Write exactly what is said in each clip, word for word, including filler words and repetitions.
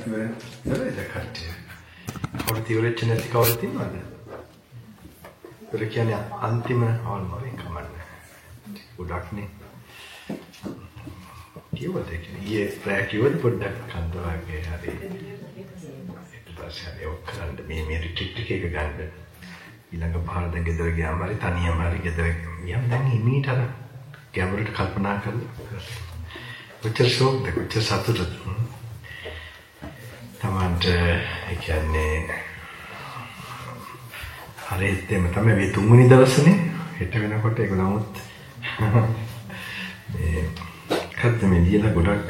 නේද කට්ටිය. අවුරුදු ඉවරෙච්ච නැති කවුරුද ඉන්නවද? ඒක කියන්නේ අන්තිම ආල්මරේ කමන්නේ. ගොඩක්නේ. කිව්වද කියන්නේ ප්‍රෑ කිව්වද පොඩ්ඩක් කන්දවාගේ හරි. ඊට පස්සේ හරි ඔක් කරන්න මේ මේ රිට්‍රීට් එකක ගන්න. ඊළඟ පාර දැන් ගෙදර ගියාම හරි තනියම හරි ගෙදර ගියාම දැන් ඉමීට අර ගැඹුරට කල්පනා කරලා කොච්චර ෂෝක්ද කොච්චර සතුටුද තමන්ට ඒ කියන්නේ හරි එතෙම තමයි මේ තුන්වෙනි දවසනේ හෙට වෙනකොට ඒක නමුත් මේ කද්ද මේ ලියලා ගොඩක්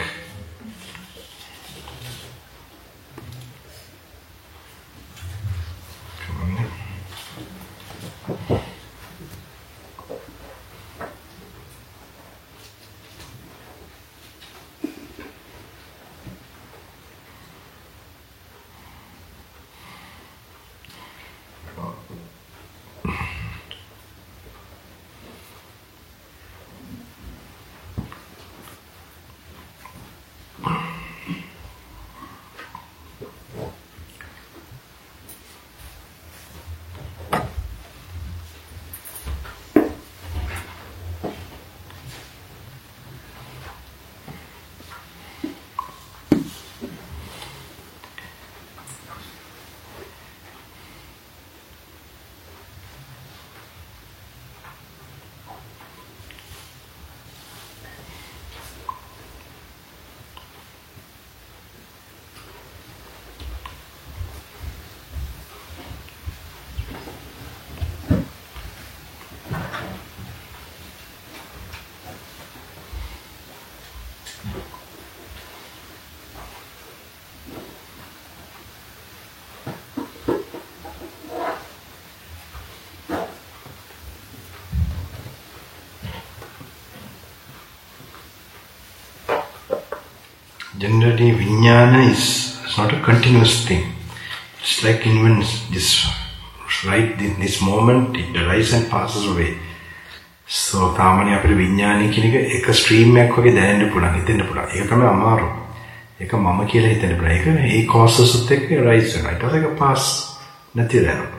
generally vijnana is not a continuous thing. It's like even this right in this moment it arises and passes away. So සාමාන්‍ය අපේ විඥානය කියන එක එක ස්ට්‍රීම් එකක් වගේ දැනෙන්න පුළුවන් හිතෙන්න පුළුවන්. ඒක තමයි අමාරු. ඒක මම කියලා හිතෙන්න පුළුවන්. ඒක ඒ causes උත් එක්ක rise වෙනවා. ඊට පස්සේ ඒක pass නැති වෙනවා.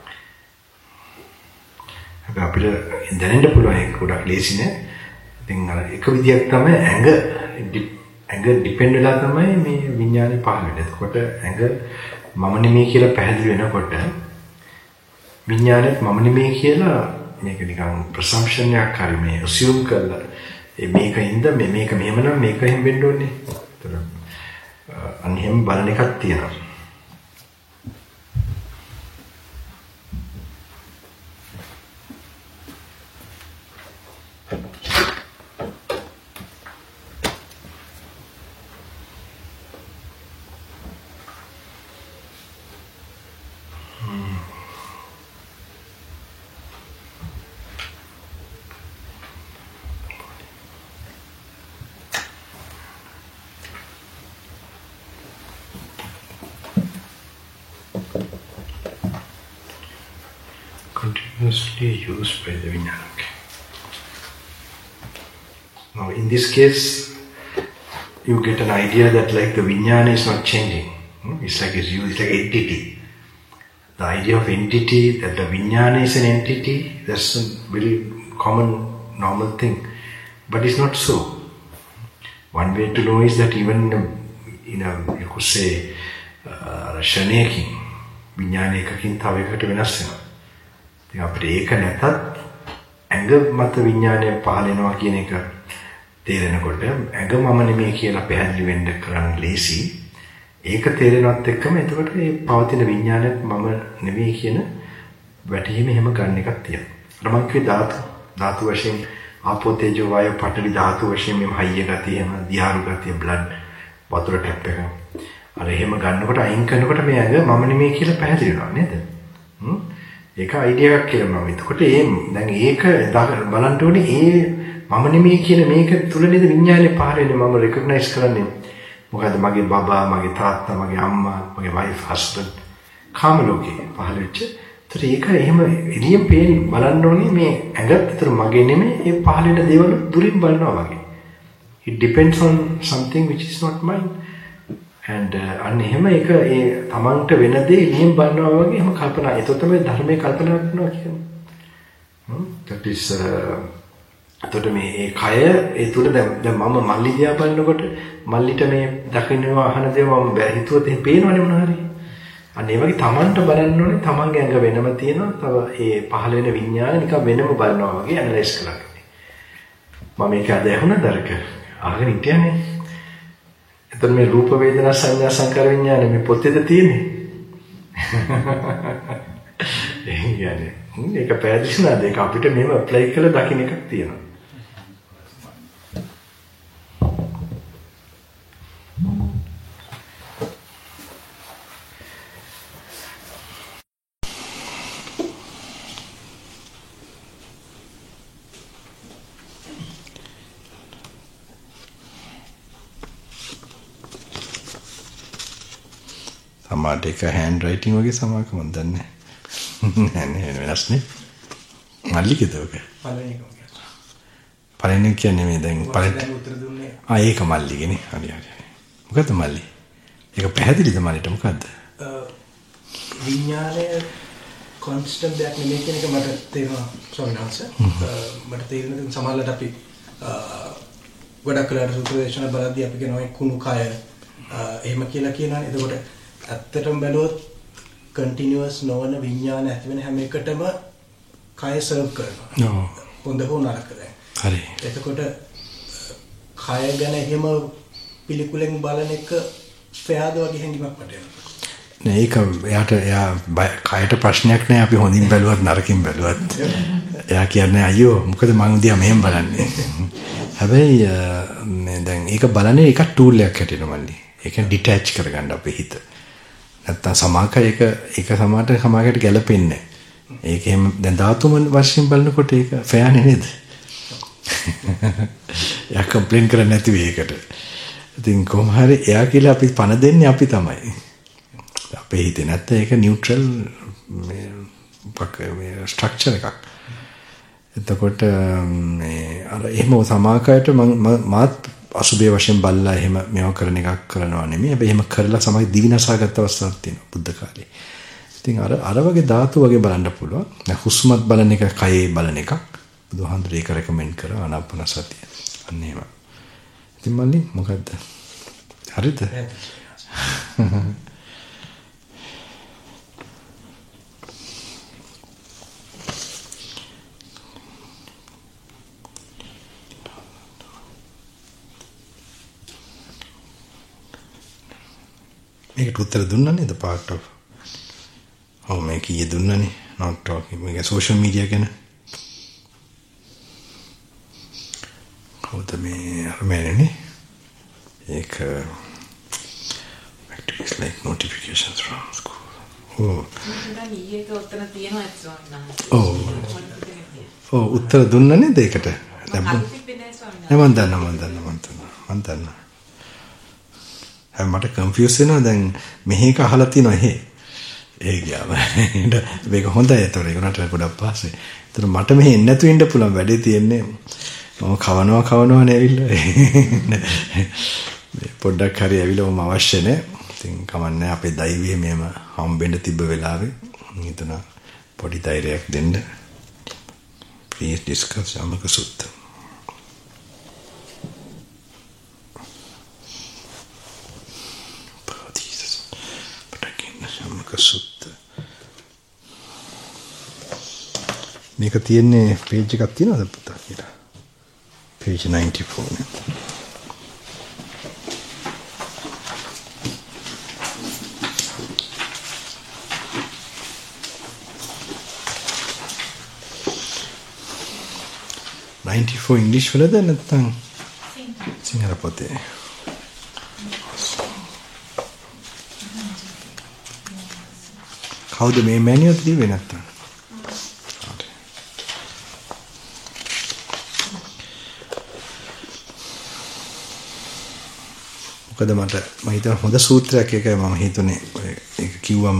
හැබැයි අපිට දැනෙන්න පුළුවන් ඒක ගොඩක් ලේසි නෑ. ඉතින් අර එක විදියක් තමයි ඇඟ ඇඟ ඩිපෙන්ඩ් වෙලා තමයි මේ විඥානේ පහළ වෙන්නේ. එතකොට ඇඟ මම නෙමෙයි කියලා පැහැදිලි වෙනකොට විඥානේ මම නෙමෙයි කියලා මේක නිකන් ප්‍රසම්ප්ෂන් එකක් හරි මේ assume කරලා මේකින්ද මේ මේක මෙහෙම නම් මේක එහෙම වෙන්න ඕනේ. ඒතර අනිහෙම බලන එකක් තියෙනවා. Continuously used by the vijnana. Now in this case you get an idea that like the vijnana is not changing. It's like it's used, it's like entity. The idea of entity, that the vijnana is an entity, that's a very common normal thing, but it's not so. One way to know is that even in a, you could say ශනේකින් විඥාන එකකින් තව එකකට වෙනස් වෙනවා. ඉතින් අපිට ඒක නැතත් ඇඟ මත විඥානය පහළ වෙනවා කියන එක තේරෙනකොට ඇඟ මම නෙමෙයි කියලා පැහැදිලි වෙන්න කරන්න ලේසි. ඒක තේරෙනවත් එක්කම එතකොට මේ පවතින විඥානයත් මම නෙමෙයි කියන වැටහීම එහෙම ගන්න එකක් තියෙනවා. අර මං කිව්වේ ධාතු ධාතු වශයෙන් ආපෝ තේජෝ වායෝ පඨවි ධාතු වශයෙන් මේ හයිය ගතිය එහෙම දියාරු ගතිය බ්ලඩ් වතුර ටැප් එක අර එහෙම ගන්නකොට අයින් කරනකොට මේ ඇඟ මම නෙමෙයි කියලා පැහැදිලි වෙනවා නේද? හ්ම් ඒක අයිඩියා එකක් කියලා මම. එතකොට ඒ දැන් ඒක බලන්න ඕනේ ඒ මම නෙමෙයි කියන මේක තුල නේද විඥානේ පහළ වෙන්නේ මම රෙකග්නයිස් කරන්නේ. මොකද මගේ බබා, මගේ තාත්තා, මගේ අම්මා, මගේ වයිෆ්, හස්බන්ඩ් කාම ලෝකේ පහළ වෙච්ච. ඒතර ඒක එහෙම එළියෙන් පේන බලන්න ඕනේ මේ ඇඟත් ඒතර මගේ නෙමෙයි ඒ පහළ වෙන දේවල් දුරින් බලනවා වගේ. It depends on something which is not mine. and අන්න එහෙම ඒක ඒ තමන්ට වෙන දේ එහෙම බලනවා වගේ එහෙම කල්පනා. ඒක තමයි ධර්මයේ කල්පනා කරනවා කියන්නේ. හ්ම් that is එතකොට මේ ඒ කය ඒ තුල දැන් දැන් මම මල්ලි දිහා බලනකොට මල්ලිට මේ දකින්නවා අහන දේ මම හිතුවත් එහෙම පේනවනේ මොනවා හරි. අන්න ඒ වගේ තමන්ට බලන්න ඕනේ තමන්ගේ ඇඟ වෙනම තියෙනවා. තව ඒ පහළ වෙන විඤ්ඤාණය නිකන් වෙනම බලනවා වගේ ඇනලයිස් කරගන්න. මම මේක අද ඇහුණා දරක. අහගෙන හිටියානේ. එතන මේ රූප වේදනා සංඥා සංකාර විඤ්ඤාණ මේ පොතේද තියෙන්නේ. එහෙනම් යන්නේ. මේක පැහැදිලි නේද? ඒක අපිට මෙහෙම ඇප්ලයි කරලා දකින්න එකක් තියෙනවා. සමහරට ඒක හෑන්ඩ් රයිටින් වගේ සමාක මම දන්නේ නැහැ. නෑ වෙනස් නේ. මල්ලිකද ඔක? පළවෙනි එක. පළවෙනි කියන්නේ මේ දැන් පළවෙනි උත්තර දුන්නේ. ආ ඒක මල්ලිගේනේ. හරි හරි. මොකද මල්ලි? ඒක පැහැදිලිද මල්ලිට මොකද්ද? විඥානය කොන්ස්ටන්ට් දෙයක් නෙමෙයි කියන එක මට තේරෙනවා ස්වාමීන් වහන්සේ. මට තේරෙන සමහරවිට අපි ගොඩක් වෙලාවට සූත්‍ර දේශනා බලද්දී අපි කියනවා කුණු කය එහෙම කියලා කියනවානේ. එතකොට ඇත්තටම බැලුවොත් කන්ටිනියුවස් නොවන විඥාන ඇති වෙන හැම එකටම කය සර්ව් කරනවා. ඔව්. හොඳ හෝ නරක දැන්. හරි. එතකොට කය ගැන එහෙම පිළිකුලෙන් බලන එක ෆෙයාද වගේ හැඟීමක් මට එනවා. නෑ ඒක එයාට එයා කයට ප්‍රශ්නයක් නෑ අපි හොඳින් බැලුවත් නරකින් බැලුවත්. එයා කියන්නේ අයියෝ මොකද මං දිහා මෙහෙම බලන්නේ. හැබැයි මේ දැන් ඒක බලන්නේ එක ටූල් එකක් හැටියට මල්ලි. ඒක ඩිටැච් කරගන්න අපේ හිත. නැත්තම් සමාක ඒක ඒක සමාට සමාකයට ගැලපෙන්නේ නැහැ. ඒක එහෙම දැන් ධාතුම වශයෙන් බලනකොට ඒක ෆෑනේ නේද? එයා කම්ප්ලේන් කරන්නේ නැති වෙයි ඒකට. ඉතින් කොහොම හරි එයා කියලා අපි පණ දෙන්නේ අපි තමයි. අපේ හිතේ නැත්නම් ඒක නියුට්‍රල් මේ පක මේ ස්ට්‍රක්චර් එකක්. එතකොට මේ අර එහෙම සමාකයට මම මාත් අසුබේ වශයෙන් බල්ලා එහෙම මේව කරන එකක් කරනවා නෙමෙයි. හැබැයි එහෙම කරලා සමහර දිවිනසාගත්ත අවස්ථාවක් තියෙනවා බුද්ධ කාලේ. ඉතින් අර අර වගේ ධාතු වගේ බලන්න පුළුවන්. දැන් හුස්මත් බලන එක කයේ බලන එකක්. බුදුහාමුදුරේ ඒක රෙකමෙන්ඩ් කරා ආනාපාන සතිය. අන්න එහෙම. ඉතින් මල්ලි මොකද්ද? හරිද? මේකට උත්තර දුන්නා නේද part of ඔව් මේක ඊයේ දුන්නානේ not talking මේක social media ගැන කවුද මේ අරමෑනේ ඒක activities like notifications from school oh මම ඊයේක උත්තර තියෙනවා ඒක ස්වාමීන් වහන්සේ ඔව් උත්තර දුන්නා නේද ඒකට දැන් මම දන්නවා මම දන්නවා මම දන්නවා මම දන්නවා හැම මට කන්ෆියුස් වෙනවා දැන් මෙහෙක අහලා තියෙනවා එහෙ ඒ ගියාම මේක හොඳයි ඒතකොට ඒක උනට ගොඩක් පස්සේ ඒතර මට මෙහෙ එන්න නැතු වෙන්න පුළුවන් වැඩේ තියෙන්නේ මම කවනවා කවනවා නෑවිල්ලා මේ පොඩ්ඩක් හරි ඇවිල්ලා මම අවශ්‍ය නැහැ ඉතින් කමන්නේ අපේ දෛවයේ මෙහෙම හම්බෙන්න තිබ්බ වෙලාවේ හිතන පොඩි ධෛර්යයක් දෙන්න please discuss යමක සුත්ත සුත්ත මේක තියෙන්නේ page එකක් තියෙනවද පුතා කියලා page ninety-four නේ ninety-four English වලද නැත්නම් සිංහල පොතේ කවුද මේ මැනියුවල් දීවේ නැත්තම්? මොකද මට මම හිතුවා හොඳ සූත්‍රයක් එකයි මම හිතුනේ ඒක කිව්වම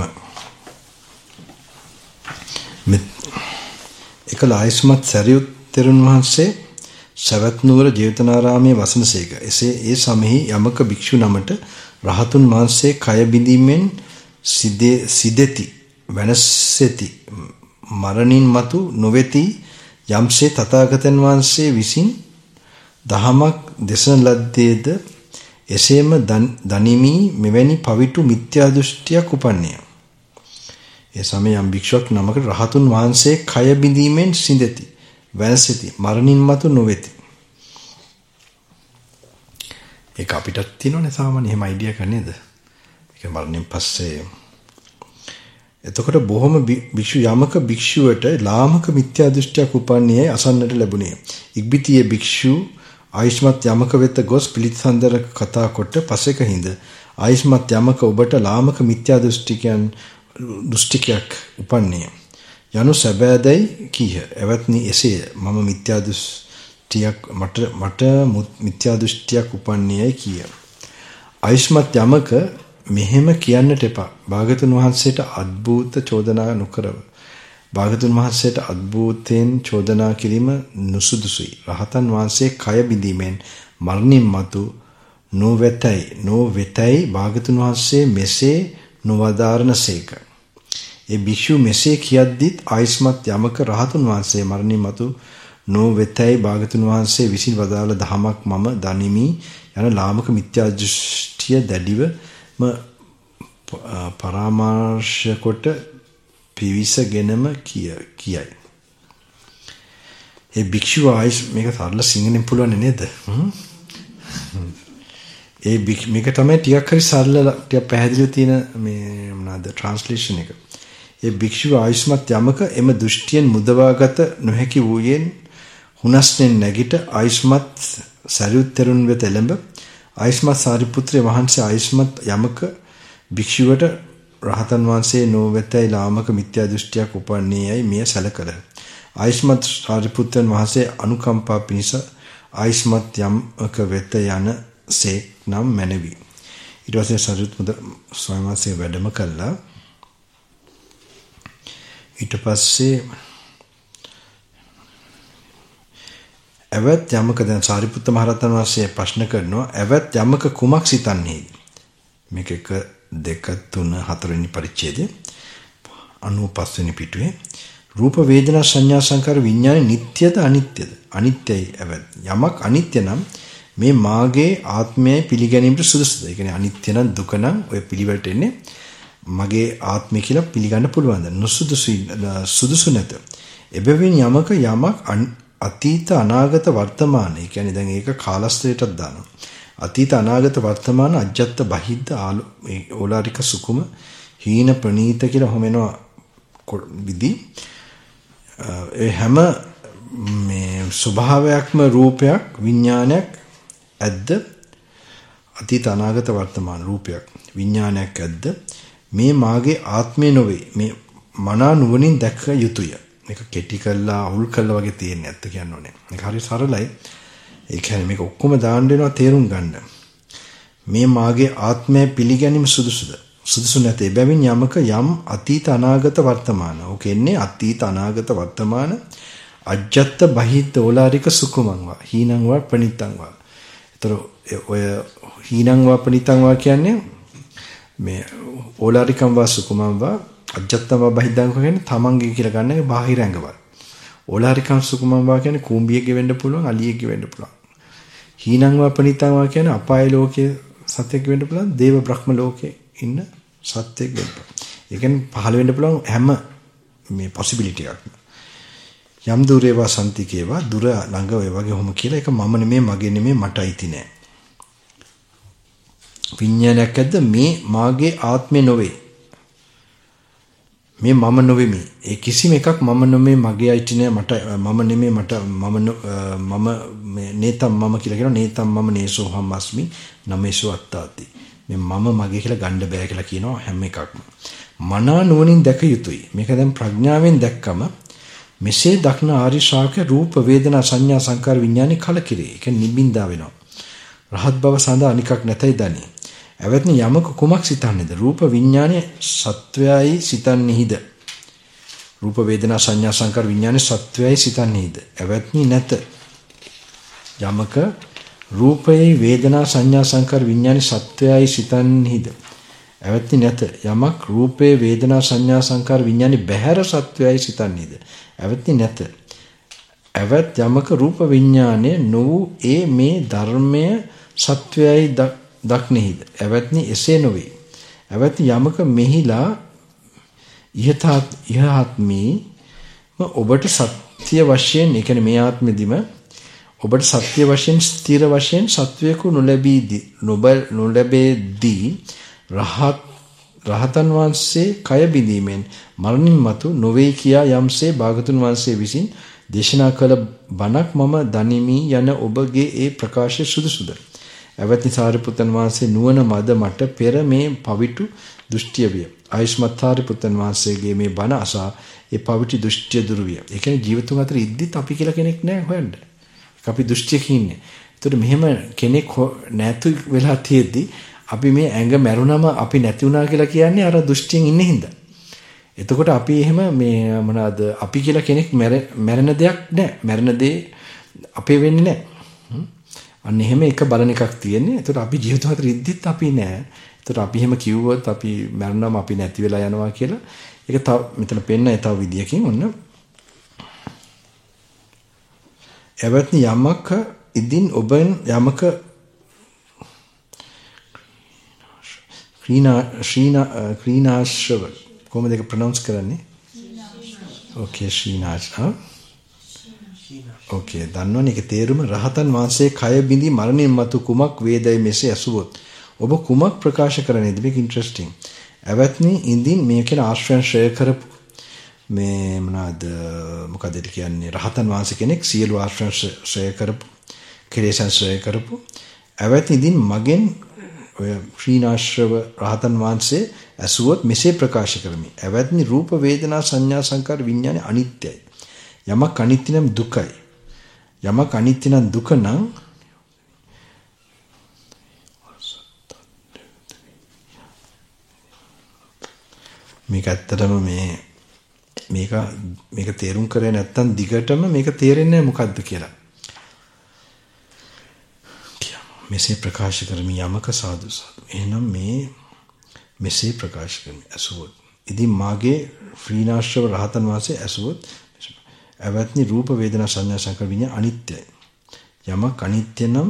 එකල ආයස්මත් සරියුත් තෙරුන් වහන්සේ සවැත් නුවර ජේතවනාරාමයේ වසනසේක. එසේ ඒ සමෙහි යමක භික්ෂු නමට රහතුන් වහන්සේ කය බිඳීමෙන් සිදෙති වෙනසෙති මරණින් මතු නොවේති යම්සේ තථාගතයන් වහන්සේ විසින් දහමක් දේශන ලද්දේද එසේම දනිමි මෙවැනි පවිටු මිත්‍යා දෘෂ්ටියක් උපන්නේය. ඒ සමය යම් භික්ෂුවක් නමකට රහතුන් වහන්සේ කය බිඳීමෙන් සිඳෙති වෙනසෙති මරණින් මතු නොවේති. ඒක අපිටත් තියෙනවනේ සාමාන්‍ය එහෙම අයිඩියා එක නේද? ඒක මරණයෙන් පස්සේ එතකොට බොහොම භික්ෂු යමක භික්ෂුවට ලාමක මිත්‍යා දෘෂ්ටියක් උපන්නේ අසන්නට ලැබුණේ. ඉක්බිතියේ භික්ෂු ආයස්මත් යමක වෙත ගොස් පිළිසඳර කතා කොට පසෙක හිඳ ආයස්මත් යමක ඔබට ලාමක මිත්‍යා දෘෂ්ටිකයන් දෘෂ්ටිකයක් උපන්නේ. යනු සැබෑදයි කීහ. එවත්නි එසේ මම මිත්‍යා දෘෂ්ටියක් මට මට මිත්‍යා දෘෂ්ටියක් උපන්නේයි කීය. ආයස්මත් යමක මෙහෙම කියන්නට එපා. භාගතුන් වහන්සේට අද්භූත චෝදනා නොකරව. භාගතුන් වහන්සේට අද්භූතයෙන් චෝදනා කිරීම නුසුදුසුයි. රහතන් වහන්සේ කය බිඳීමෙන් මරණින් මතු නොවේතයි නොවේතයි භාගතුන් වහන්සේ මෙසේ නොවදාරණසේක. ඒ භික්ෂු මෙසේ කියද්දිත් ආයස්මත් යමක රහතුන් වහන්සේ මරණින් මතු නොවේතයි භාගතුන් වහන්සේ විසින් වදාළ දහමක් මම දනිමි යන ලාමක මිත්‍යා දෘෂ්ටිය දැඩිව පරාමාර්ශ කොට පිවිසගෙනම කියයි. ඒ භික්ෂුව ආයස් මේක සරල සිංහලෙන් පුළුවන් නේද? ඒ මේක තමයි ටිකක් හරි සරල ටික පැහැදිලිව තියෙන මේ මොනවාද ට්‍රාන්ස්ලේෂන් එක. ඒ භික්ෂුව ආයස්මත් යමක එම දෘෂ්ටියෙන් මුදවාගත නොහැකි වූයෙන් හුනස්නෙන් නැගිට ආයස්මත් සරියුත් තෙරුන් වෙත එළඹ ආයස්මත් සාරිපුත්‍රය වහන්සේ ආයස්මත් යමක භික්ෂුවට රහතන් වහන්සේ නොවේතයි ලාමක මිත්‍යා දෘෂ්ටියක් උපන්නේයයි මෙය සැලකල. ආයස්මත් සාරිපුත්‍රයන් වහන්සේ අනුකම්පා පිණිස ආයස්මත් යමක වෙත යන සේක් නම් මැනවි. ඊට පස්සේ සරියුත් මුද ස්වාමීන් වහන්සේ වැඩම කළා. ඊට පස්සේ එවත් යමක දැන් සාරිපුත්ත මහරහතන් වහන්සේ ප්‍රශ්න කරනවා එවත් යමක කුමක් සිතන්නේද? මේක එක දෙක තුන හතරවෙනි පරිච්ඡේදය අනූපස් වෙනි පිටුවේ රූප වේදනා සංඥා සංකාර විඥාන නිට්ටයද අනිත්‍යද? අනිත්‍යයි එවත්. යමක් අනිත්‍ය නම් මේ මාගේ ආත්මයයි පිළිගැනීමට සුදුසුද? ඒ කියන්නේ අනිත්‍ය නම් දුක නම් ඔය පිළිවෙලට එන්නේ මගේ ආත්මය කියලා පිළිගන්න පුළුවන්ද? නුසුදුසු සුදුසු නැත. එබැවින් යමක යමක් අතීත අනාගත වර්තමාන. ඒ කියන්නේ දැන් ඒක කාලස්ත්‍රයටත් දානවා. අතීත අනාගත වර්තමාන අජ්ජත් බහිද්ද ඕලාරික සුකුම හීන ප්‍රනීත කියලා හොමනවා විදි. ඒ හැම මේ ස්වභාවයක්ම රූපයක් විඥානයක් ඇද්ද අතීත අනාගත වර්තමාන රූපයක් විඥානයක් ඇද්ද මේ මාගේ ආත්මය නොවේ. මේ මනා නුවණින් දැක යුතුය. මේක කෙටි කළා අවුල් කළා වගේ තියෙන්නේ නැත්te කියන්න ඕනේ. මේක හරි සරලයි. ඒ කියන්නේ මේක ඔක්කොම දාන්න වෙනවා තේරුම් ගන්න. මේ මාගේ ආත්මය පිළිගැනීම සුදුසුද? සුදුසු නැතේ. බැවින් යමක යම් අතීත අනාගත වර්තමාන. ඔක එන්නේ අතීත අනාගත වර්තමාන අජ්ජත් බහිද්ද ඕලාරික සුකුමංවා හීනංවා ප්‍රණිතංවා. ඒතර ඔය හීනංවා ප්‍රණිතංවා කියන්නේ මේ ඕලාරිකංවා සුකුමංවා අජ්ජත්තම බහිද්දං කියන්නේ තමන්ගේ කියලා ගන්න එක බාහිර ඇඟවල්. ඕලාරිකං සුකුමංවා කියන්නේ කුඹියෙක්ගේ වෙන්න පුළුවන් අලියෙක්ගේ වෙන්න පුළුවන්. හීනංවා ප්‍රණිතංවා කියන්නේ අපාය ලෝකයේ සත්‍යයක් වෙන්න පුළුවන් දේව බ්‍රහ්ම ලෝකයේ ඉන්න සත්‍යයක් වෙන්න පුළුවන්. ඒ කියන්නේ පහළ වෙන්න පුළුවන් හැම මේ possibility එකක්ම. යම් දුරේවා සම්තිකේවා දුර ළඟ ඔය වගේ ඔහොම කියලා ඒක මම නෙමෙයි මගේ නෙමෙයි මට අයිති නෑ. විඥානයක් ඇද්ද මේ මාගේ ආත්මය නොවේ. මේ මම නොවෙමි. ඒ කිසිම එකක් මම නෙමෙයි මගේ අයිති නෑ මට මම නෙමෙයි මට මම මම මේ නේතම් මම කියලා කියනවා නේතම් මම නේසෝ හම්මස්මි නමේසෝ අත්තාති. මේ මම මගේ කියලා ගන්න බෑ කියලා කියනවා හැම එකක්ම. මනා නුවණින් දැක යුතුයි. මේක දැන් ප්‍රඥාවෙන් දැක්කම මෙසේ දක්න ආර්ය ශ්‍රාවක රූප වේදනා සංඥා සංකාර විඥානේ කලකිරේ. ඒක නිබ්බින්දා වෙනවා. රහත් බව සඳහා අනිකක් නැතයි දනි. එවත්නි යමක කුමක් සිතන්නේද? රූප විඥානේ සත්වයයි සිතන්නේහිද? රූප වේදනා සංඥා සංකාර විඥානේ සත්වයයි සිතන්නේහිද? එවත්නි නැත. යමක රූපයේ වේදනා සංඥා සංකාර විඥාන සත්‍යයයි සිතන්හිද ඇවැත්නි නැත. යමක් රූපයේ වේදනා සංඥා සංකාර විඥාන බහැර සත්‍යයයි සිතන්හිද ඇවැත්නි නැත. ඇවැත් යමක රූප විඥානයේ නොවු ඒ මේ ධර්මය සත්‍යයයි දක්නෙහිද ඇවැත්නි එසේ නොවේ. ඇවැත්නි යමක මෙහිලා ඉහත ඉහාත්මී ඔබට සත්‍ය වශයෙන් ඒ කියන්නේ මේ ආත්මෙදිම ඔබට සත්‍ය වශයෙන් ස්ථිර වශයෙන් සත්වයක නොලැබීදී නොබ නොලැබෙදී රහත් රහතන් වහන්සේ කය බිඳීමෙන් මරණින් මතු නොවේ කියා යම්සේ භාගතුන් වහන්සේ විසින් දේශනා කළ බණක් මම දනිමි යන ඔබගේ ඒ ප්‍රකාශය සුදුසුද? ඇවැත්නි සාරිපුත්තන් වහන්සේ නුවණ මද මට පෙර මේ පවිටු දෘෂ්ටිය විය. ආයුෂ්මත් සාරිපුත්තන් වහන්සේගේ මේ බණ අසා ඒ පවිටු දෘෂ්ටිය දුරු විය. ඒ කියන්නේ ජීවිතුන් අතර ඉද්දිත් අපි කියලා කෙනෙක් නැහැ හොයන්න. අපි දෘෂ්ටියක ඉන්නේ. ඒතකොට මෙහෙම කෙනෙක් නැතු වෙලා තියෙද්දි අපි මේ ඇඟ මැරුණම අපි නැති වුණා කියලා කියන්නේ අර දෘෂ්ටියෙන් ඉන්නේ හින්දා. එතකොට අපි එහෙම මේ මොනවාද අපි කියලා කෙනෙක් මැරෙන දෙයක් නැහැ. මැරෙන දේ අපේ වෙන්නේ නැහැ. අන්න එහෙම එක බලන එකක් තියෙන්නේ. එතකොට අපි ජීවිත අතර ඉද්දිත් අපි නැහැ. එතකොට අපි එහෙම කිව්වොත් අපි මැරුණම අපි නැති වෙලා යනවා කියලා ඒක තව මෙතන පෙන්නයි තව විදියකින් ඔන්න එවත්නි යමක ඉදින් ඔබෙන් යමක ක්‍රීනා ශ්‍රීනා ක්‍රීනාශ්‍රව කොහොමද ඒක ප්‍රොනවුන්ස් කරන්නේ? ඕකේ ශ්‍රීනාශ ඕකේ දන්නවනේ ඒක තේරුම රහතන් වහන්සේ කය බිඳි මරණින් මතු කුමක් වේදයි මෙසේ ඇසුවොත් ඔබ කුමක් ප්‍රකාශ කරන්නේද? මේක ඉන්ටරෙස්ටිං. එවත්නි ඉදින් මේ කියන ආශ්‍රයන් ශ්‍රය කරපු මේ මොනවාද මොකද ඒක කියන්නේ රහතන් වහන්සේ කෙනෙක් සියලු ආශ්‍රයන් ශ්‍රය කරපු කෙලෙසන් ශ්‍රය කරපු එවත්නි ඉදින් මගෙන් ඔය ශ්‍රීනාශ්‍රව රහතන් වහන්සේ ඇසුවොත් මෙසේ ප්‍රකාශ කරමි. එවත්නි රූප වේදනා සංඥා සංකාර විඥාන අනිත්‍යයි. යමක් අනිත්‍ය නම් දුකයි. යමක් අනිත්‍ය නම් දුක නම් මේක ඇත්තටම මේ මේක මේක තේරුම් කරේ නැත්තම් දිගටම මේක තේරෙන්නේ නැහැ මොකද්ද කියලා. මෙසේ ප්‍රකාශ කරමි යමක සාදු සාදු. එහෙනම් මේ මෙසේ ප්‍රකාශ කරමි ඇසුවොත්. ඉතින් මාගේ ශ්‍රීනාශ්‍රව රහතන් වහන්සේ ඇසුවොත් එවත්නි රූප වේදනා සංඥා සංකාර විඤ්ඤාණ අනිත්‍යයි. යමක් අනිත්‍ය නම්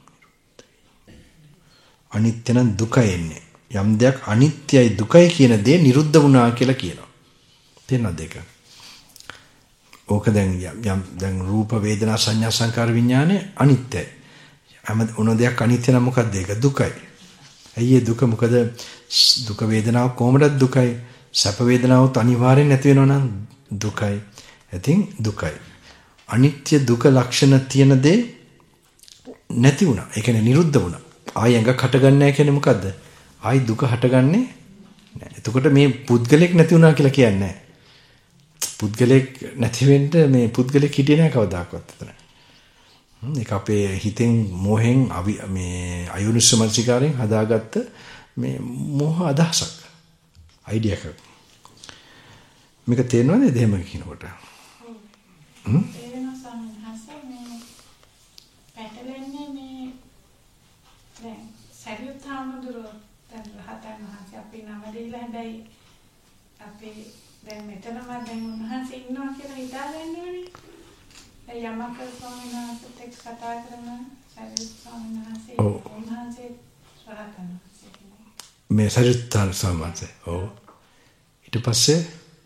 අනිත්‍ය නම් දුකයි එන්නේ. යම් දෙයක් අනිත්‍යයි දුකයි කියන දේ නිරුද්ධ වුණා කියලා කියනවා. තේරෙනවද ඒක? ඕක දැන් යම් දැන් රූප වේදනා සංඥා සංකාර විඥානේ අනිත්‍යයි. හැම උන දෙයක් අනිත්‍ය නම් මොකද්ද ඒක? දුකයි. ඇයි ඒ දුක මොකද දුක වේදනාව කොහොමද දුකයි? සැප වේදනාවත් අනිවාර්යෙන් නැති වෙනවා නම් දුකයි. ඉතින් දුකයි. අනිත්‍ය දුක ලක්ෂණ තියෙන දේ නැති වුණා. ඒ කියන්නේ නිරුද්ධ වුණා. ආයෙ ඇඟක් හටගන්නේ නැහැ කියන්නේ මොකද්ද? ආයි දුක හටගන්නේ නැහැ. එතකොට මේ පුද්ගලෙක් නැති වුණා කියලා කියන්නේ නැහැ. පුද්ගලෙක් නැති වෙන්න මේ පුද්ගලෙක් හිටියේ නැහැ කවදාකවත් එතන. ඒක අපේ හිතෙන් මොහෙන් මේ අයෝනිසමනසිකාරයෙන් හදාගත්ත මේ මොහ අදහසක්. අයිඩියා එකක්. මේක තේරෙනවද එහෙම කියනකොට? හ්ම්? තේරෙනවා සම්හස මේ පැටලෙන්නේ මේ දැන් සරියුත් හාමුදුරුවෝ දැන් රහතන් වහන්සේ අපි නම දීලා හැබැයි අපි දැන් මෙතනම දැන් උන්වහන්සේ ඉන්නවා කියලා හිතාගන්නේ නේ. ඒ යමක ස්වාමීන් වහන්සේත් එක්ක කතා කරන සරියුත් ස්වාමීන් වහන්සේ උන්වහන්සේ රහතන් වහන්සේ මේ සරියුත් ස්වාමීන් වහන්සේ ඔව් ඊට පස්සේ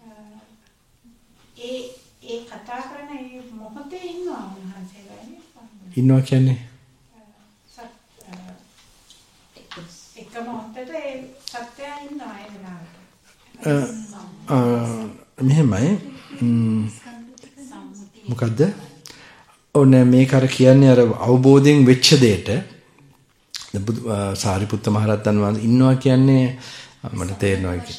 ඒ ඒ කතා කරන ඒ මොහොතේ ඉන්නවා උන්වහන්සේලා නේ. ඉන්නවා කියන්නේ එකම මොහොතේ ඒ සත්‍යය ඉන්නවා ඒ වෙලාවට. මෙහෙමයි මොකද්ද? ඕනේ මේක අර කියන්නේ අර අවබෝධයෙන් වෙච්ච දෙයට සාරිපුත්ත මහරහතන් වහන්සේ ඉන්නවා කියන්නේ මට තේරෙනවා ඒක.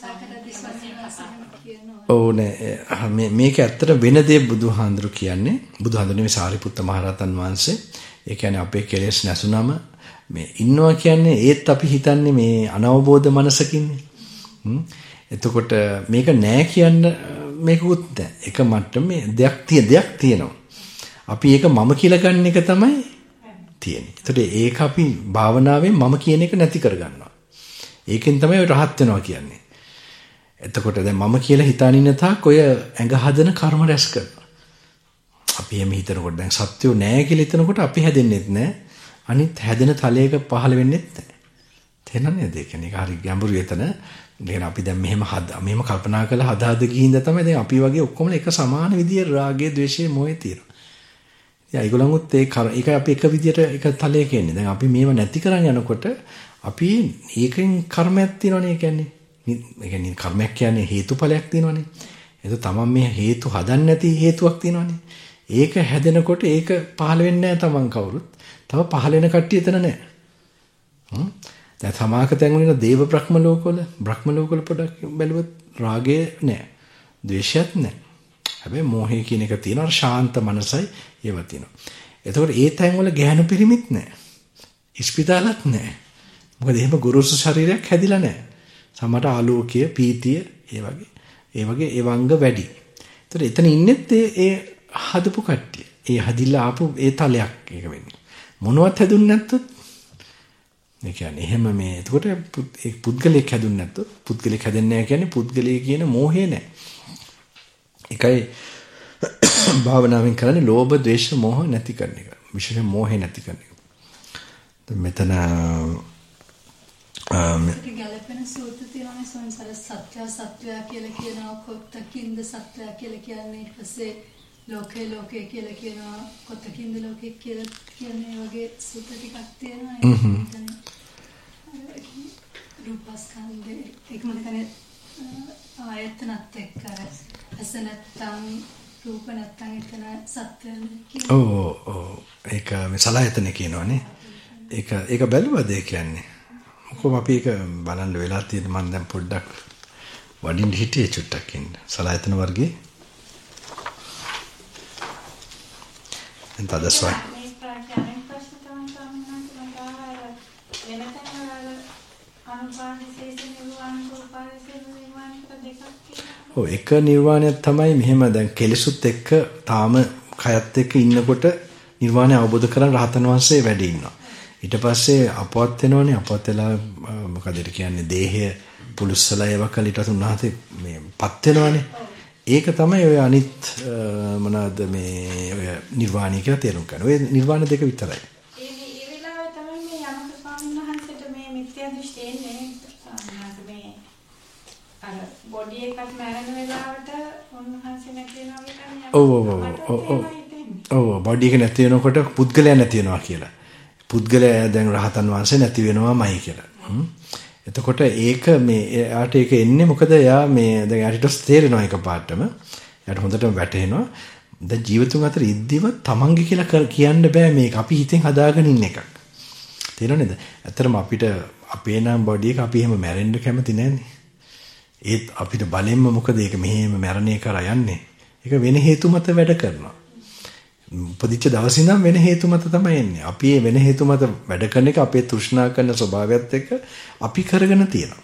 ඕනේ මේක ඇත්තට වෙන දේ බුදුහාඳුරු කියන්නේ බුදුහාඳුරු නෙමෙයි සාරිපුත්ත මහරහතන් වහන්සේ. ඒ කියන්නේ අපේ කෙලෙස් නැසුනම මේ ඉන්නවා කියන්නේ ඒත් අපි හිතන්නේ මේ අනවබෝධ මනසකින්නේ. එතකොට මේක නෑ කියන්න මේකුත් නැහැ. එක මට්ටමේ දෙයක් තිය දෙයක් තියෙනවා. අපි ඒක මම කියලා ගන්න එක තමයි තියෙන්නේ. ඒතකොට ඒක අපි භාවනාවෙන් මම කියන එක නැති කරගන්නවා. ඒකෙන් තමයි ඔය රහත් වෙනවා කියන්නේ. එතකොට දැන් මම කියලා හිතාන ඉන්න තාක් ඔය ඇඟ හදන කර්ම රැස් කරනවා. අපි එහෙම හිතනකොට දැන් සත්‍යෝ නැහැ කියලා හිතනකොට අපි හැදෙන්නෙත් නැහැ. අනිත් හැදෙන තලයක පහළ වෙන්නෙත් නැහැ. තේරෙනවද නේද? ඒ කියන්නේ හරි ගැඹුරු එතන. දැන් අපි දැන් මෙහෙම හද මෙහෙම කල්පනා කරලා හදා හද ගිහින්ද තමයි දැන් අපි වගේ ඔක්කොම එක සමාන විදියේ රාගය, ద్వේෂය, මොහේ තියෙනවා. ඉතින් ඒගොල්ලන්ගොත් ඒ ඒක අපි එක විදියට එක තලයක ඉන්නේ. දැන් අපි මේව නැති කරන් යනකොට අපි ඒකෙන් කර්මයක් තියෙනවනේ. ඒ කියන්නේ ඒ කියන්නේ කර්මයක් කියන්නේ හේතුඵලයක් තියෙනවනේ. ඒක තමන් මේ හේතු හදන්න නැති හේතුවක් තියෙනවනේ. ඒක හැදෙනකොට ඒක පහළ වෙන්නේ නැහැ තමන් කවුරුත්. තව පහළ වෙන කට්ටිය එතන නැහැ. හ්ම්. දැන් සමාක තැන් වල දේව බ්‍රහ්ම ලෝකවල බ්‍රහ්ම ලෝකවල පොඩක් බැලුවොත් රාගය නැහැ. ද්වේෂයත් නැහැ. හැබැයි මෝහය කියන එක තියෙනවා. ශාන්ත මනසයි ඒව තියෙනවා. එතකොට ඒ තැන් වල ගැහණු පිරිමිත් නැහැ. ඉස්පිතාලත් නැහැ. මොකද එහෙම ගුරුසු ශරීරයක් හැදිලා නැහැ. සමහරට ආලෝකය, පීතිය, ඒ වගේ ඒ වගේ ඒවංග වැඩි. ඒතර එතන ඉන්නෙත් ඒ ඒ හදපු කට්ටිය. ඒ හදිලා ආපු ඒ තලයක් ඒක වෙන්නේ. මොනවත් හැදුන්නේ නැත්තොත් ඒ කියන්නේ එහෙම මේ එතකොට ඒ පුද්ගලයෙක් හැදුන්නේ නැත්තොත් පුද්ගලයෙක් හැදෙන්නේ නැහැ කියන්නේ පුද්ගලයෙක් කියන මෝහය නැහැ. ඒකයි භාවනාවෙන් කරන්නේ ලෝභ, ද්වේෂ, මෝහ නැති කරන එක. විශේෂයෙන් මෝහය නැති කරන එක. දැන් මෙතන ගැලපෙන සූත්‍ර තියෙනවා සංසාර සත්‍ය සත්‍ය කියලා කියනවා කොත්තකින්ද සත්‍ය කියලා කියන්නේ ඊට පස්සේ ලෝකේ ලෝකේ කියලා කියනවා කොත්තකින්ද ලෝකේ කියලා කියන්නේ වගේ සූත්‍ර ටිකක් තියෙනවා ඒක රූපස්කන්ධේ ඒක මොකද ආයතනත් එක්ක අස නැත්තම් රූප නැත්තම් එතන සත්‍යන කියන්නේ ඔව් ඔව් ඒක මේ සලආයතන කියනවනේ ඒක ඒක බැලුවද ඒ කියන්නේ කොහොම අපි ඒක බලන්න වෙලා තියෙන මම දැන් පොඩ්ඩක් වඩින්න හිටියේ චුට්ටක් ඉන්න සලආයතන වර්ගේ එතන දැස්වයි මේ ප්‍රඥාවෙන් ප්‍රශ්න තමයි තමයි වෙනතන අනුපාදිතේ නිර්වාණ රූපාදිතේ නිර්වාණ දෙකක් තියෙනවා. ඔව් එක නිර්වාණයක් තමයි මෙහෙම දැන් කෙලෙසුත් එක්ක තාම කයත් එක්ක ඉන්නකොට නිර්වාණය අවබෝධ කරගන්න රහතන් වහන්සේ වැඩි ඉන්නවා. ඊට පස්සේ අපවත් වෙනවනේ අපවත් වෙලා මොකද කියන්නේ දේහය පුලුස්සලා ඒවා කළ ඊට පස්සේ උන්වහන්සේ මේ පත් වෙනවනේ ඒක තමයි ඔය අනිත් මොනවාද මේ ඔය නිර්වාණය කියලා තේරුම් ගන්න. ඔය නිර්වාණ දෙක විතරයි. ඒ ඒ වෙලාවේ තමයි මේ යමක ස්වාමීන් වහන්සේට මේ මිත්‍යා දෘෂ්ටි එන්නේ මේ අර බොඩි එකත් මැරෙන වෙලාවට උන්වහන්සේ නැති වෙනවා කියන්නේ ඔව් ඔව් ඔව් ඔව් බොඩි එක නැති වෙනකොට පුද්ගලයා නැති වෙනවා කියලා. පුද්ගලයා දැන් රහතන් වහන්සේ නැති වෙනවාමයි කියලා. එතකොට ඒක මේ එයාට ඒක එන්නේ මොකද එයා මේ දැන් එයාට තේරෙනවා එකපාරටම. එයාට හොඳටම වැටහෙනවා. දැන් ජීවිතුන් අතර ඉද්දිව තමන්ගේ කියලා කියන්න බෑ මේක. අපි හිතෙන් හදාගෙන ඉන්න එකක්. තේරෙනවද නේද? ඇත්තටම අපිට අපේ නම් බොඩි එක අපි එහෙම මැරෙන්න කැමති නෑනේ. ඒත් අපිට බලෙන්ම මොකද ඒක මෙහෙම මැරණේ කරා යන්නේ. ඒක වෙන හේතු මත වැඩ කරනවා. උපදිච්ච දවසේ ඉඳන් වෙන හේතු මත තමයි එන්නේ. අපි මේ වෙන හේතු මත වැඩ කරන එක අපේ තෘෂ්ණා කරන ස්වභාවයත් එක්ක අපි කරගෙන තියෙනවා.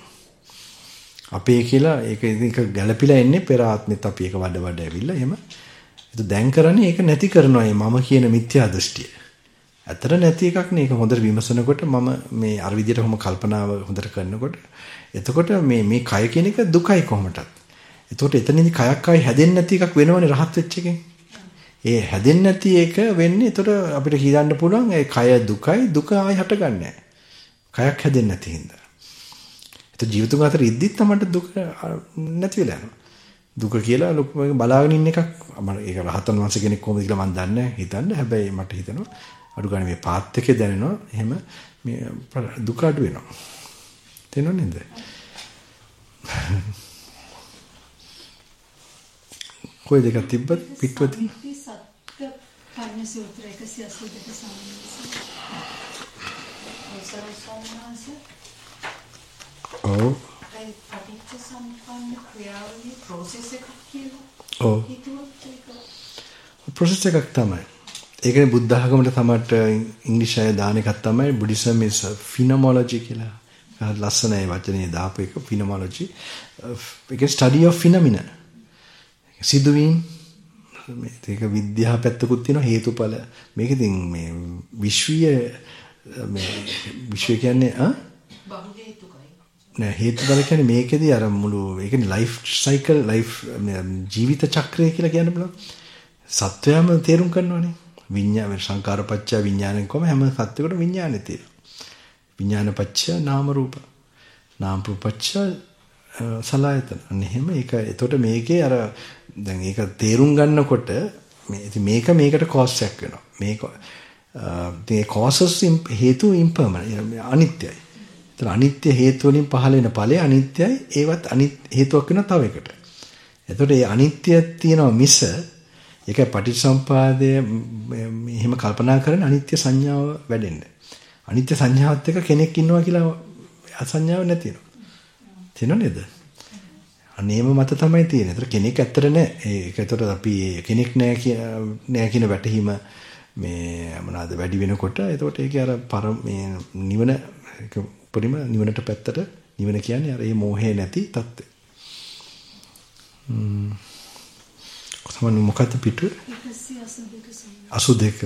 අපේ කියලා ඒක ඒක ගැළපිලා එන්නේ පෙර ආත්මෙත් අපි ඒක වඩ වඩ ඇවිල්ලා එහෙම. ඒක දැන් කරන්නේ ඒක නැති කරනවා මම කියන මිත්‍යා දෘෂ්ටිය. ඇත්තට නැති එකක් නේ. ඒක හොඳට විමසනකොට මම මේ අර විදිහට කොහොම කල්පනාව හොඳට කරනකොට එතකොට මේ මේ කය කියන එක දුකයි කොහොමදත්. එතකොට එතනදී කයක් ආයි හැදෙන්නේ නැති එකක් වෙනවනේ රහත් වෙච්ච එකෙන්. ඒ හැදෙන්නේ නැති එක වෙන්නේ එතකොට අපිට හිතන්න පුළුවන් ඒ කය දුකයි දුක ආයි හටගන්නේ නැහැ. කයක් හැදෙන්නේ නැති හින්දා. ඒත් ජීවිතුන් අතර ඉද්දිත් තමයි දුක නැති වෙලා යනවා. දුක කියලා ලොකු බලාගෙන ඉන්න එකක් මම ඒක රහතන් වහන්සේ කෙනෙක් කොහොමද කියලා මම දන්නේ නැහැ හිතන්න. හැබැයි මට හිතෙනවා අඩු ගන්න මේ පාත් එකේ දැනෙනවා එහෙම මේ දුක අඩු වෙනවා. තේරෙනවද නේද? කොයි දෙකක් තිබ්බත් පිටුවතින් කර්ම සූත්‍ර එකසිය අසූ දෙක සම්බන්ධයි. ඔව්. ඒ පටිච්ච සමුප්පන්න ක්‍රියාවලියේ process එකක් කියලා. ඔව්. හිතුවත් ඒක process එකක් තමයි. ඒකනේ බුද්ධ ආගමට තමයි ඉංග්‍රීසි අය දාන එකක් තමයි Buddhism is phenomenology කියලා. ලස්සනයි වචනේ දාපු එක phenomenology. ඒක study of phenomena. සිදුවීම් මේක විද්‍යාව පැත්තකුත් තියෙනවා හේතුඵල. මේක ඉතින් මේ විශ්වීය මේ විශ්වය කියන්නේ ආ බහු හේතුකයි. නෑ හේතුඵල කියන්නේ මේකෙදී අර මුළු ඒ කියන්නේ ලයිෆ් සයිකල් ලයිෆ් ජීවිත චක්‍රය කියලා කියන්න බලන්න. සත්වයම තේරුම් කරනවානේ. විඤ්ඤාණ සංකාරපච්චය විඤ්ඤාණයෙන් කොහම හැම සත්‍යයකට විඤ්ඤාණය තියෙනවා. විඤ්ඤාණපච්චය නාම රූප. නාම රූපච්චය සලආයතන. අන්න එහෙම ඒක එතකොට මේකේ අර දැන් ඒක තේරුම් ගන්නකොට මේ ඉතින් මේක මේකට කෝස් එකක් වෙනවා. මේක මේ කෝසස් හේතු ඉම්පර්මනන්ට් අනිත්‍යයි. ඒතර අනිත්‍ය හේතු වලින් පහළ වෙන ඵලය අනිත්‍යයි. ඒවත් අනිත් හේතුවක් වෙනවා තව එකට. එතකොට මේ අනිත්‍ය තියෙනවා මිස ඒකයි පටිච්චසමුපාදය මෙහෙම කල්පනා කරන අනිත්‍ය සංඥාව වැඩෙන්නේ. අනිත්‍ය සංඥාවත් එක්ක කෙනෙක් ඉන්නවා කියලා අසංඥාවක් නැති වෙනවා. තියෙනව නේද? අනේම මත තමයි තියෙන්නේ. ඒතර කෙනෙක් ඇත්තට නැහැ. ඒක ඒතර අපි කෙනෙක් නැහැ නෑ කියන වැටහීම මේ මොනවාද වැඩි වෙනකොට එතකොට ඒකේ අර පර මේ නිවන ඒක උපරිම නිවනට පැත්තට නිවන කියන්නේ අර මේ මෝහය නැති තත්ත්වය. ම්ම් කොහොමද මොකක්ද පිටු? අසුදෙක.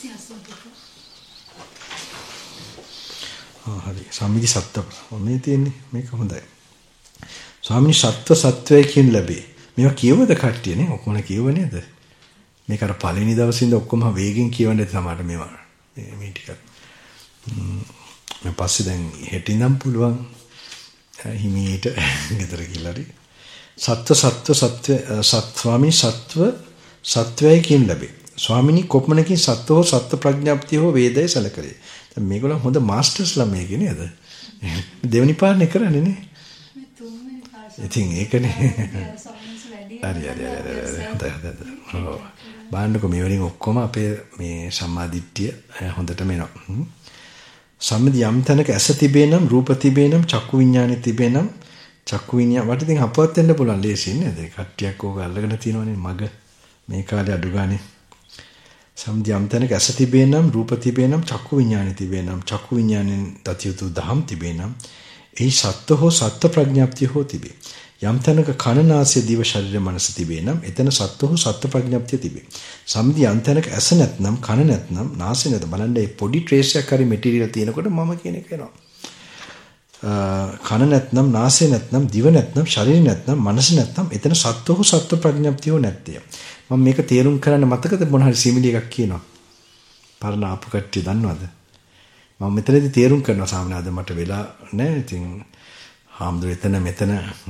ආ හරි. සම්මිති සත්ත්ව. මේ තියෙන්නේ මේක හොඳයි. ස්වාමීනි සත්ව සත්වය කියන ලැබේ. මේවා කියවද කට්ටියනේ? ඔක්කොම කියව නේද? මේක අර පළවෙනි දවසේ ඉඳන් ඔක්කොම වේගෙන් කියවන්නේ තමයි මේවා. මේ මේ ටික. ම්ම් පස්සේ දැන් හෙට ඉඳන් පුළුවන් හිමීට ගෙදර ගිහලා හරි. සත්ව සත්ව සත්ව සත් ස්වාමීනි සත්ව සත්වයයි කියන ලැබේ. ස්වාමීනි කොපමණකින් සත්ව හෝ සත්ව ප්‍රඥාප්තිය හෝ වේදයි සැලකේ. දැන් මේගොල්ලෝ හොඳ මාස්ටර්ස්ලා මේකේ නේද? දෙවෙනි පාඩනේ කරන්නේ නේ. ඉතින් ඒකනේ. හරි හරි හරි. ඔව්. බාන්නකො මේ වලින් ඔක්කොම අපේ මේ සම්මාදිට්ඨිය හොඳටම එනවා. සම්මති යම් තැනක ඇස තිබේ නම් රූප තිබේ නම් චක්කු විඤ්ඤාණය තිබේ නම් චක්කු විඤ්ඤාණ වට ඉතින් අපවත් වෙන්න පුළුවන් ලේසියෙන් නේද? කට්ටියක් ඕක අල්ලගෙන තියෙනවනේ මග මේ කාලේ අඩු ගානේ. සම්මති යම් තැනක ඇස තිබේ නම් රූප තිබේ නම් චක්කු විඤ්ඤාණය තිබේ නම් චක්කු විඤ්ඤාණයෙන් දතියුතු දහම් තිබේ නම් ඒ සත්ව හෝ සත්ව ප්‍රඥාප්තිය හෝ තිබේ. යම් තැනක කන නාසය දිව ශරීර මනස තිබේ නම් එතන සත්ව හෝ සත්ව ප්‍රඥාප්තිය තිබේ. සම්දි යම් තැනක ඇස නැත්නම් කන නැත්නම් නාසය නැත බලන්න මේ පොඩි ට්‍රේස් එකක් හරි මෙටීරියල් තියෙනකොට මම කියන එක එනවා. කන නැත්නම් නාසය නැත්නම් දිව නැත්නම් ශරීර නැත්නම් මනස නැත්නම් එතන සත්ව හෝ සත්ව ප්‍රඥාප්තිය හෝ නැත්තේ. මම මේක තේරුම් කරන්න මතකද මොන හරි සිමිලි එකක් කියනවා. පරණ ආපු කට්ටිය දන්නවද? මම මෙතනදී තේරුම් කරනවා සාමාන්‍යයෙන් අද මට වෙලා නැහැ. ඉතින් හාමුදුර එතන මෙතන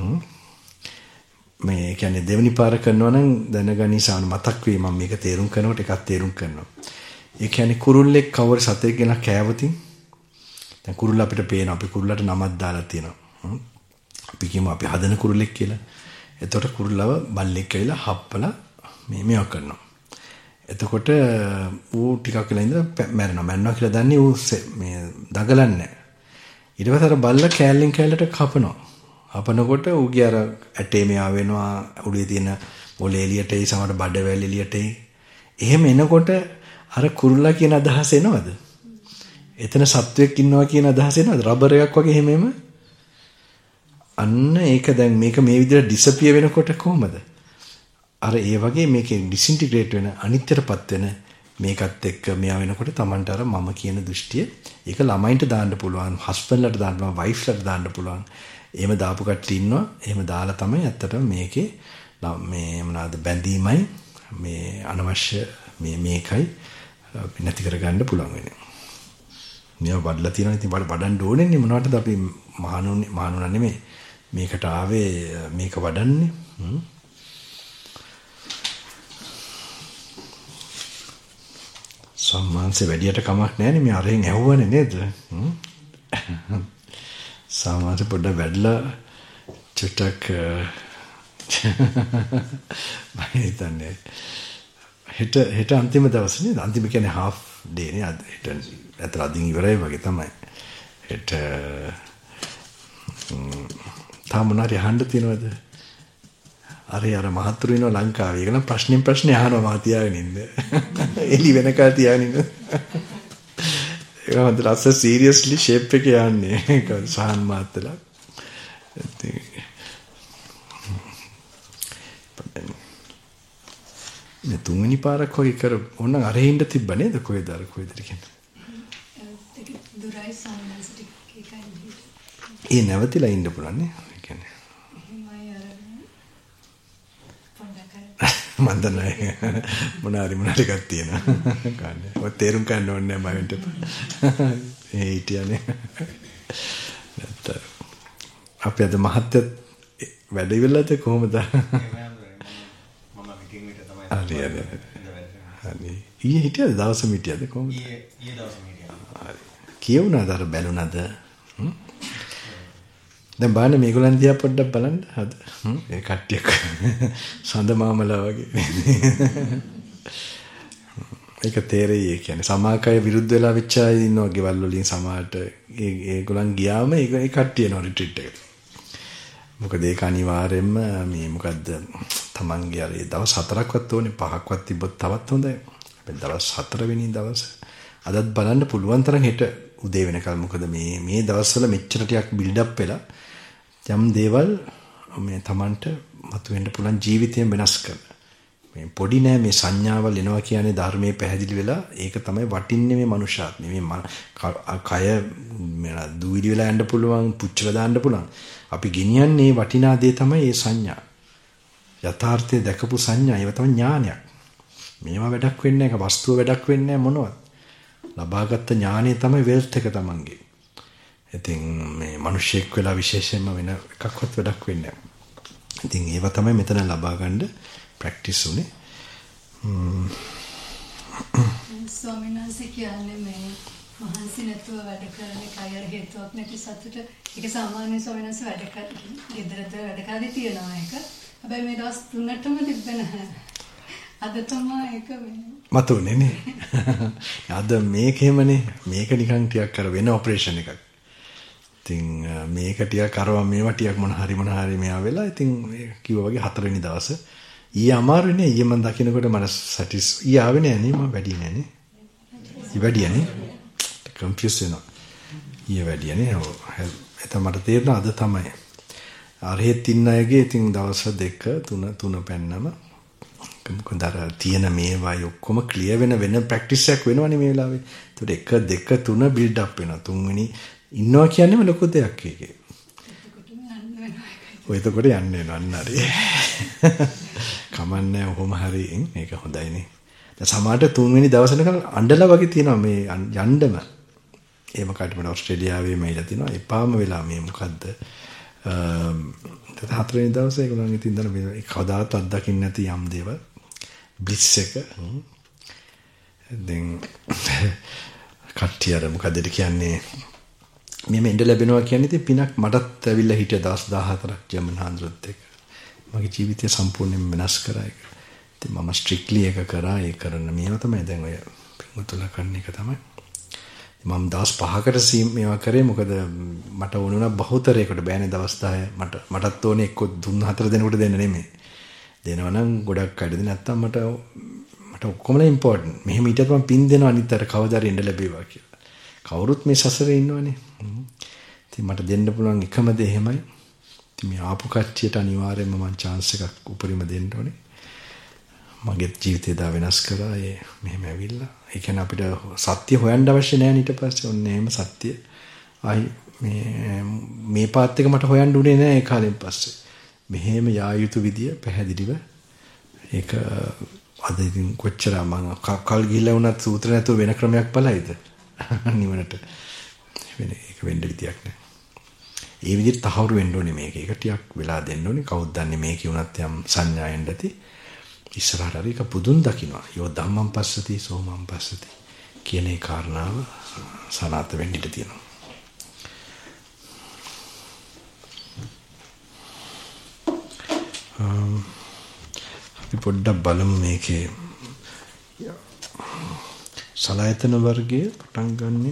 මේ කියන්නේ දෙවෙනි පාර කරනවා නම් දැනගනි සාන මතක් වෙයි මම මේක තේරුම් කරනකොට එකක් තේරුම් කරනවා. ඒ කියන්නේ කුරුල්ලෙක් කවර සතෙක් ගෙන කෑවතින් දැන් කුරුල්ල අපිට පේන අපි කුරුල්ලට නමක් දාලා තියෙනවා. අපි කියමු අපි හදන කුරුල්ලෙක් කියලා. එතකොට කුරුල්ලව බල්ලෙක් කියලා හප්පලා මේ මේවා කරනවා. එතකොට ඌ ටිකක් වෙලා ඉඳලා මැරෙනවා. මැරෙනවා කියලා දන්නේ ඌ මේ දඟලන්නේ. ඊට පස්සේ අර බල්ලා කෑල්ලෙන් කෑල්ලට කපනවා. අපනකොට ඌගේ අර ඇටේ මෙයා වෙනවා උඩේ තියෙන මොලේ එළියට එයි සමහර බඩවැල් එළියට එයි. එහෙම එනකොට අර කුරුල්ලා කියන අදහස එනවද? එතන සත්වෙක් ඉන්නවා කියන අදහස එනවද? රබර් එකක් වගේ එහෙම එහෙම. අන්න ඒක දැන් මේක මේ විදිහට ඩිසපියර් වෙනකොට කොහමද? අර ඒ වගේ මේකෙන් ඩිසින්ටිග්‍රේට් වෙන අනිත්‍යටපත් වෙන මේකත් එක්ක මෙයා වෙනකොට Tamanට අර මම කියන දෘෂ්ටිය ඒක ළමයින්ට දාන්න පුළුවන්, හස්බන්ඩ්ලට දාන්න පුළුවන්, වයිෆ්ලට දාන්න පුළුවන්. එහෙම දාපු කට්ටිය ඉන්නවා. එහෙම දාලා තමයි ඇත්තටම මේකේ මේ මොනවාද බැඳීමයි මේ අනවශ්‍ය මේ මේකයි නැති කරගන්න පුළුවන් වෙන්නේ. මේවා වඩලා තියෙනවා. ඉතින් වඩන්න ඕනේ මොනවටද අපි මහණුන්නේ මහණුනා නෙමෙයි. මේකට ආවේ මේක වඩන්නේ. සම්මාන්සේ වැඩියට කමක් නැහැ මේ අරෙන් ඇහුවනේ නේද? සාමාන්‍ය පොඩ්ඩක් වැඩලා චුට්ටක් මම හිතන්නේ හෙට හෙට අන්තිම දවසේ නේද? අන්තිම කියන්නේ half day නේ. අද හෙට අතර අදින් ඉවරයි වගේ තමයි. හෙට තාම මොනාරි අහන්න තියෙනවද? අර අර මහත්තුරු ඉන්නවා ලංකාවේ. ඒක නම් ප්‍රශ්නෙන් ප්‍රශ්නේ අහනවා මම තියාගෙන ඉන්න. එලි වෙනකල් තියාගෙන ඉන්න. ඒක හොඳ ලස්ස සීරියස්ලි ෂේප් එකේ යන්නේ. ඒක සහන් මාත්‍රලා. මේ තුන්වෙනි පාරක් වගේ කර ඕන අර හින්ද තිබ්බ නේද කොහෙද අර කොහෙද කියන්නේ. ඒක දුරයි සම්මන්සටි එකයි. ඒ නැවතිලා ඉන්න පුළුවන් නේ. ඒ කියන්නේ. එහෙමයි අර මන් දන්නේ මොනාරි මොනාරි එකක් තියෙනවා. ගන්න. ඔය තේරුම් ගන්න ඕනේ නැහැ මම හිටපන්. ඒ හිටියනේ. නැත්නම් අපි අද මහත්ය වැඩ ඉවරලාද කොහොමද? හරි හරි හරි ඊයේ හිටියද දවසම හිටියද කොහොමද? ඊයේ ඊයේ දවසම හිටියා. හරි කියුණාද අර බැලුණාද? හ්ම් දැන් බලන්න මේගොල්ලන් දිහා පොඩ්ඩක් බලන්න හද හ්ම් ඒ කට්ටියක් සඳ මාමලා වගේ. ඒක තේරෙයි ඒ කියන්නේ සමාකය විරුද්ධ වෙලා වෙච්ච අය ඉන්නවා ගෙවල් වලින් සමාහට ඒ ඒගොල්ලන් ගියාම ඒ ඒ කට්ටිය යනවා රිට්‍රීට් එකට. මොකද ඒක අනිවාර්යෙන්ම මේ මොකද්ද තමන්ගේ අර දවස් හතරක්වත් ඕනේ පහක්වත් තිබ්බොත් තවත් හොඳයි. අපි දවස් හතර වෙනි දවස් අදත් බලන්න පුළුවන් තරම් හෙට උදේ වෙනකල් මොකද මේ මේ දවස්වල මෙච්චර ටිකක් බිල්ඩ් අප් වෙලා යම් දේවල් මේ තමන්ට මතුවෙන්න පුළුවන් ජීවිතයෙන් වෙනස් කරන. මේ පොඩි නෑ මේ සංඥාවල් එනවා කියන්නේ ධර්මයේ පැහැදිලි වෙලා ඒක තමයි වටින්නේ මේ මනුෂ්‍යාත්මය. මේ කය මේ දුවිලි වෙලා යන්න පුළුවන් පුච්චලා දාන්න පුළුවන්. අපි ගෙනියන්නේ වටිනා දේ තමයි මේ සංඥා. යථාර්ථය දැකපු සංඥා ඒව තමයි ඥානයක්. මේවා වැඩක් වෙන්නේ නැහැ. වස්තුව වැඩක් වෙන්නේ නැහැ මොනවත්. ලබාගත් ඥානය තමයි වෙල්ත් එක තමන්ගේ. ඉතින් මේ මිනිස්සෙක් වෙලා විශේෂයෙන්ම වෙන එකක්වත් වැඩක් වෙන්නේ නැහැ. ඉතින් ඒව තමයි මෙතන ලබා ගන්න ප්‍රැක්ටිස් උනේ. ස්වාමීන් වහන්සේ කියන්නේ මේ මහන්සි නැතුව වැඩ කරන කයර හේතුවක් නැති සතුට ඒක සාමාන්‍ය ස්වාමීන් වහන්සේ වැඩ කරන ගෙදරට වැඩ කරලා තියනවා ඒක. හැබැයි මේ දවස් තුනටම තිබ්බ නැහැ. අද තමයි ඒක මතුනේ නේ. අද මේකෙමනේ මේක නිකන් ටිකක් කර වෙන ඔපරේෂන් එකක්. ඉතින් මේක ටිකක් කරවා මේවා ටිකක් මොන හරි මොන හරි මෙයා වෙලා ඉතින් කිව්වා වගේ හතරවෙනි දවසේ ඊයේ අමාරුනේ ඊයේ මම දකින්නකොට මට සැටිස් ඊයේ ආවේ නෑ නේ මම වැඩි නෑ නේ. ඊ වැඩි නේ. කන්ෆියුස් වෙනවා. ඊයේ වැඩි නේ. එතන මට තේරෙනවා අද තමයි. අරහෙත් ඉන්න අයගේ ඉතින් දවස් දෙක තුන තුන පෙන්නම මොකද අර තියෙන මේවා ඔක්කොම ක්ලියර් වෙන වෙන ප්‍රැක්ටිස් එකක් වෙනවනේ මේ වෙලාවේ. ඒකට එක දෙක තුන බිල්ඩ් අප් වෙනවා. තුන්වෙනි ඉන්නවා කියන්නේම ලොකු දෙයක් ඒකේ. ඔය එතකොට යන්නේ නන්න හරි. කමන්නේ ඔහොම හරි මේක හොඳයිනේ. දැන් සමහරට තුන්වෙනි දවසේනකල් අඬලා වගේ තියෙනවා මේ යන්නම. එහෙම කටමඩ ඕස්ට්‍රේලියාවේ මේලා තියෙනවා. එපාම වෙලා මේ මොකද්ද? අ හතරවෙනි දවසේ ඒගොල්ලන් ඉතින් දන්න මේ කවදාවත් අත්දකින්න නැති යම් දේවල් බ්ලිස් එක. දැන් කට්ටිය අර මොකද කියන්නේ මෙහෙම ඉඳ ලැබෙනවා කියන්නේ ඉතින් පිනක් මටත් ඇවිල්ලා හිටිය දවස් දාහතරක් ජර්මන් හාන්දරත් එක්ක. මගේ ජීවිතය සම්පූර්ණයෙන් වෙනස් කරා ඒක. ඉතින් මම ස්ට්‍රික්ට්ලි ඒක කරා ඒ කරන මේවා තමයි දැන් ඔය පින්වතුන්ලා කරන එක තමයි. මම දවස් පහකට සීම් මේවා කරේ මොකද මට ඕන වුණා බහුතරයකට බෑනේ දවස් දහය මට මටත් ඕනේ එක්ක තුන් හතර දෙනෙකුට දෙන්න නෙමෙයි. දෙනවා නම් ගොඩක් අඩද නැත්තම් මට මට ඔක්කොමලා ඉම්පෝටන්ට්. මෙහෙම හිටියත් මම පින් දෙනවා අනිත් අර කවදාරි එන්න ලැබේවා කියලා. කවුරුත් මේ සසරේ ඉන්නවනේ. ඉතින් මට දෙන්න පුළුවන් එකම දේ එහෙමයි. ඉතින් මේ ආපු කට්ටියට අනිවාර්යයෙන්ම මම chance එකක් උපරිම දෙන්න ඕනේ. මගේ ජීවිතය දා වෙනස් කරලා ඒ මෙහෙම ඇවිල්ලා ඒ කියන්නේ අපිට සත්‍ය හොයන්න අවශ්‍ය නැහැ ඊට පස්සේ ඔන්න එහෙම සත්‍ය ආයි මේ මේ පාත් එක මට හොයන්න උනේ නැහැ ඒ කාලෙන් පස්සේ මෙහෙම යා යුතු විදිය පැහැදිලිව ඒක අද ඉතින් කොච්චර මම කල් ගිහිල්ලා වුණත් සූත්‍ර නැතුව වෙන ක්‍රමයක් බලයිද නිවනට වෙන ඒක වෙන්න විදියක් නැහැ ඒ විදිහට තහවුරු වෙන්න ඕනේ මේක ඒක ටිකක් වෙලා දෙන්න ඕනේ කවුද දන්නේ මේකේ වුණත් යම් සංඥාවෙන් ඇති ඉස්සරහට හරි එක පුදුන් දකින්නවා. යෝ ධම්මං පස්සති සෝමං පස්සති කියන ඒ කාරණාව සනාත වෙන්න ඉඩ තියෙනවා. අපි පොඩ්ඩක් බලමු මේකේ සලායතන වර්ගයේ පටන් ගන්නෙ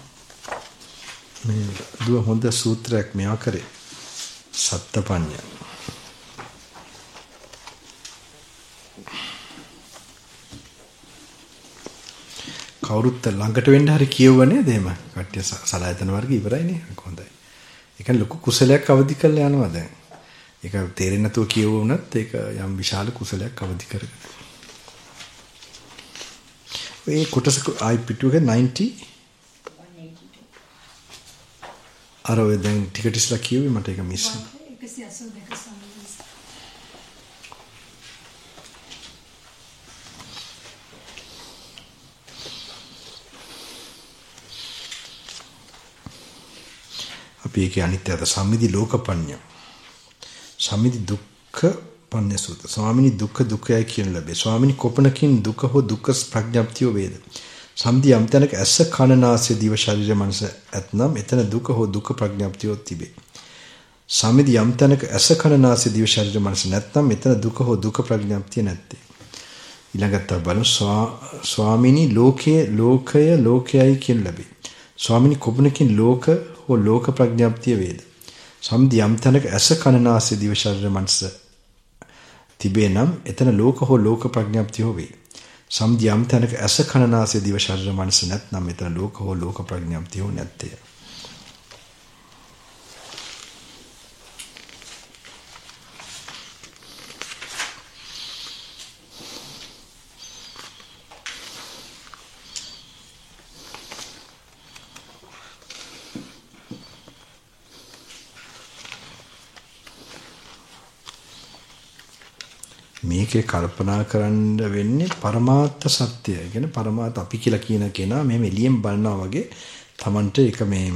මේ දුව හොඳ සූත්‍රයක් මෙයා කරේ සත්තපඤ්ඤ කවුරුත් ළඟට වෙන්න හරි කියවුව නේද එහෙම කට්ටිය සලායතන වර්ගය ඉවරයිනේ හොඳයි. ඒ කියන්නේ ලොකු කුසලයක් අවදි කරලා යනවා දැන්. ඒක තේරෙන්නේ නැතුව කියවුව වුණත් ඒක යම් විශාල කුසලයක් අවදි කරගෙන. ඒ කොටස ආයි පිටුවක ninety අර ඔය දැන් ටිකට ඉස්සලා කියුවේ මට ඒක මිස් වුණා. එකසිය අසූ දෙක සම්බන්ධ. අපි ඒකේ අනිත්‍යද සම්මිදි ලෝකපඤ්ඤ. සම්මිදි දුක්ඛ පඤ්ඤ සූත්‍ර. ස්වාමිනී දුක්ඛ දුක්ඛයයි කියන ලැබේ. ස්වාමිනී කොපණකින් දුක හෝ දුක්ඛ ප්‍රඥාප්තිය වේද. සම්දි යම් තැනක ඇස කන නාසය දිව ශරීර මනස ඇතනම් එතන දුක හෝ දුක්ඛ ප්‍රඥාප්තිය තිබේ. සම්මිදි යම් තැනක ඇස කන නාසය දිව ශරීර මනස නැත්නම් එතන දුක හෝ දුක්ඛ ප්‍රඥාප්තිය නැත්තේ. ඊළඟට බලමු ස්වාමිනී ලෝකයේ ලෝකය ලෝකයයි කියන ලැබේ. ස්වාමිනී කොපණකින් ලෝක හෝ ලෝක ප්‍රඥාප්තිය වේද. සම්දි යම් තැනක ඇස කන නාසය දිව ශරීර මනස තිබේ නම් එතන ලෝක හෝ ලෝක ප්‍රඥාප්තිය වේ. සම්දි යම් තැනක ඇස කන නාසය දිව ශරීර මනස නැත්නම් එතන ලෝක හෝ ලෝක ප්‍රඥාප්තිය නැත්තේ. මේකේ කල්පනා කරන්න වෙන්නේ පරමාර්ථ සත්‍යය. ඒ කියන්නේ පරමාර්ථ අපි කියලා කියන කෙනා මෙහෙම එළියෙන් බලනවා වගේ Tamanට ඒක මේ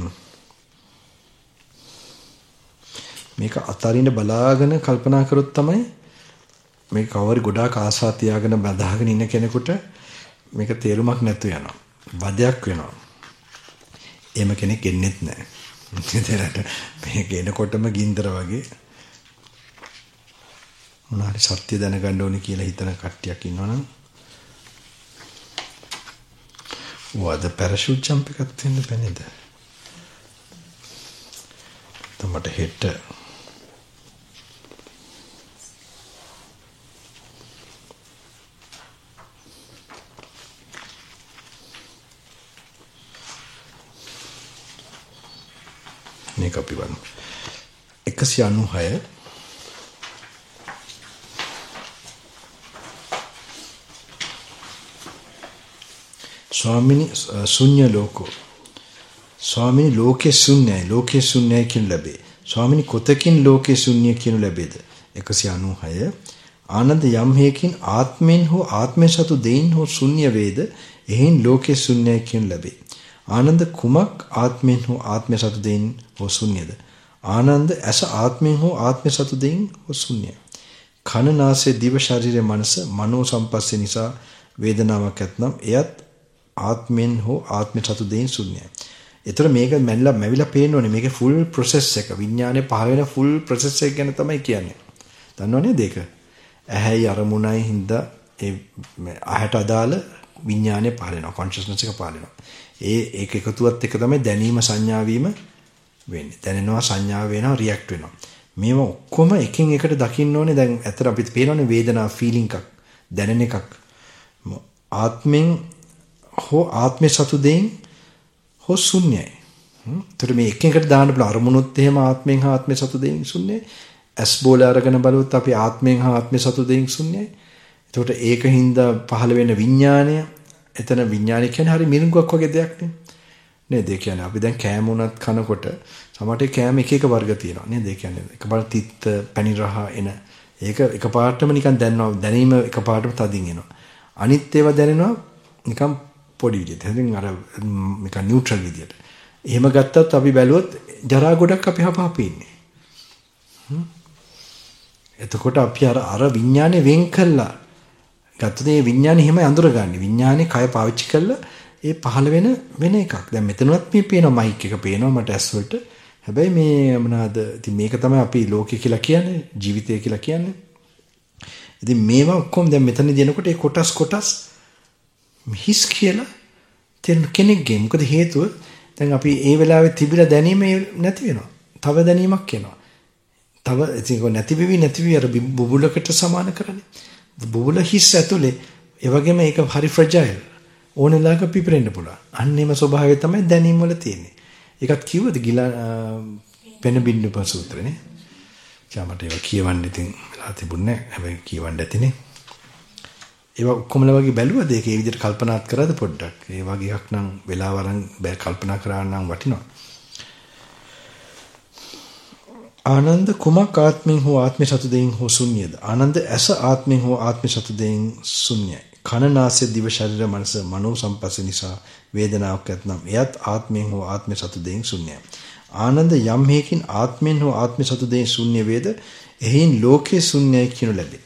මේක අතරින් බලාගෙන කල්පනා කරොත් තමයි මේ කවරි ගොඩාක් ආසා තියාගෙන බදාගෙන ඉන්න කෙනෙකුට මේක තේරුමක් නැතු වෙනවා. වදයක් වෙනවා. එහෙම කෙනෙක් එන්නේත් නැහැ. මේක එනකොටම ගින්දර වගේ මොනාරි සත්‍ය දැනගන්න ඕනේ කියලා හිතන කට්ටියක් ඉන්නවනම් වද පැරෂූට් ජම්ප් එකක් දෙන්න බැනේද? තමට හෙට මේක අපි බලමු. එකසිය අනූහය ස්වාමිනී ශුන්‍ය ලෝකෝ. ස්වාමිනී ලෝකේ ශුන්‍යයි. ලෝකේ ශුන්‍යයි කියන ලැබේ. ස්වාමිනී කොතකින් ලෝකේ ශුන්‍ය කියන ලැබේද? එකසිය අනූහය ආනන්ද යම් හේකින් ආත්මෙන් හෝ ආත්මය සතු දෙයින් හෝ ශුන්‍ය වේද එහෙන් ලෝකේ ශුන්‍යයි කියන ලැබේ. ආනන්ද කුමක් ආත්මෙන් හෝ ආත්මය සතු දෙයින් හෝ ශුන්‍යද? ආනන්ද ඇස ආත්මෙන් හෝ ආත්මය සතු දෙයින් හෝ ශුන්‍යයි. කන නාසය දිව ශරීරය මනස මනෝ සම්පස්සේ නිසා වේදනාවක් ඇතනම් එයත් ආත්මෙන් හෝ ආත්මය සතු දෙයින් ශුන්‍යයි. ඒතර මේක මැල්ලා මැවිලා පේන්න ඕනේ. මේකේ ෆුල් ප්‍රොසෙස් එක. විඥානේ පහළ වෙන ෆුල් ප්‍රොසෙස් එක ගැන තමයි කියන්නේ. දන්නවනේ දෙක. ඇහැයි අරමුණයි හින්දා ඒ ඇහැට අදාළ විඥානේ පහළ වෙනවා. කොන්ෂස්නස් එක පහළ වෙනවා. ඒ ඒක එකතුවත් එක තමයි දැනීම සංඥා වීම වෙන්නේ. දැනෙනවා සංඥා වෙනවා රියැක්ට් වෙනවා. මේවා ඔක්කොම එකින් එකට දකින්න ඕනේ. දැන් ඇත්තට අපිට පේනවනේ වේදනා ෆීලිං එකක් දැනෙන එකක්. ආත්මෙන් හෝ ආත්මය සතු දෙයින් හෝ ශුන්‍යයි. ඒතර මේ එක එකට දාන්න බල අරමුණොත් එහෙම ආත්මෙන් හා ආත්මය සතු දෙයින් ශුන්‍යයි. ඇස් බෝල අරගෙන බලුවොත් අපි ආත්මෙන් හා ආත්මය සතු දෙයින් ශුන්‍යයි. එතකොට ඒකින්ද පහළ වෙන විඥාණය එතන විඥානය කියන්නේ හරි මිරිඟුවක් වගේ දෙයක් නේ. නේද? ඒ කියන්නේ අපි දැන් කෑම උනත් කනකොට සමහරට කෑම එක එක වර්ග තියෙනවා නේද? ඒ කියන්නේ එකපාර තිත්ත පැණි රහ එන ඒක එකපාරටම නිකන් දැනනවා දැනීම එකපාරටම තදින් එනවා. අනිත් ඒවා දැනෙනවා නිකන් පොඩි විදිහට. හරින් අර නිකන් නියුට්‍රල් විදිහට. එහෙම ගත්තත් අපි බැලුවොත් ජරා ගොඩක් අපි හපහප ඉන්නේ. එතකොට අපි අර අර විඥානේ වෙන් කළා. ගත්තොත් මේ විඥානේ එහෙම අඳුරගන්නේ. විඥානේ කය පාවිච්චි කළා ඒ පහළ වෙන වෙන එකක්. දැන් මෙතනවත් මේ පේනවා මයික් එක පේනවා මට ඇස් වලට. හැබැයි මේ මොනවාද? ඉතින් මේක තමයි අපි ලෝකය කියලා කියන්නේ, ජීවිතය කියලා කියන්නේ. ඉතින් මේවා ඔක්කොම දැන් මෙතන දෙනකොට ඒ කොටස් කොටස් හිස් කියලා තේරෙන කෙනෙක්ගේ. මොකද හේතුව දැන් අපි ඒ වෙලාවේ තිබිලා දැනීම නැති වෙනවා. තව දැනීමක් එනවා. තව ඉතින් නැති වෙවි නැති වෙවි අර බුබුලකට සමාන කරන්නේ. බුබුල හිස් ඇතුලේ ඒ වගේම ඒක හරි ෆ්‍රජයිල්. ඕනෙලාක පිපෙන්න පුළුවන්. අන්නේම ස්වභාවය තමයි දැනීම වල තියෙන්නේ. ඒකත් කිව්වද ගිලා පෙන බින්දුප සූත්‍රනේ. ඡාමට ඒක කියවන්න ඉතින් වෙලා තිබුණේ නැහැ. හැබැයි කියවන්න ඇතිනේ. ඒවා කොමල වගේ බැලුවද ඒක ඒ විදිහට කල්පනාත් කරාද පොඩ්ඩක්? ඒ වගේ එකක් නම් වෙලාව අරන් කල්පනා කරා නම් වටිනවා. ආනන්ද කුමක් ආත්මෙන් හෝ ආත්ම සතු දෙයින් හෝ ශුන්‍යද? ආනන්ද ඇස ආත්මෙන් හෝ ආත්ම සතු දෙයින් ශුන්‍යයි. කන නාසය දිව ශරීර මනස මනෝ සම්පස්ස නිසා වේදනාවක් ඇතනම් එයත් ආත්මෙන් හෝ ආත්ම සතු දෙයින් ශුන්‍යයි. ආනන්ද යම් හේකින් ආත්මෙන් හෝ ආත්ම සතු දෙයින් ශුන්‍ය වේද එහින් ලෝකේ ශුන්‍යයි කියනු ලැබේ.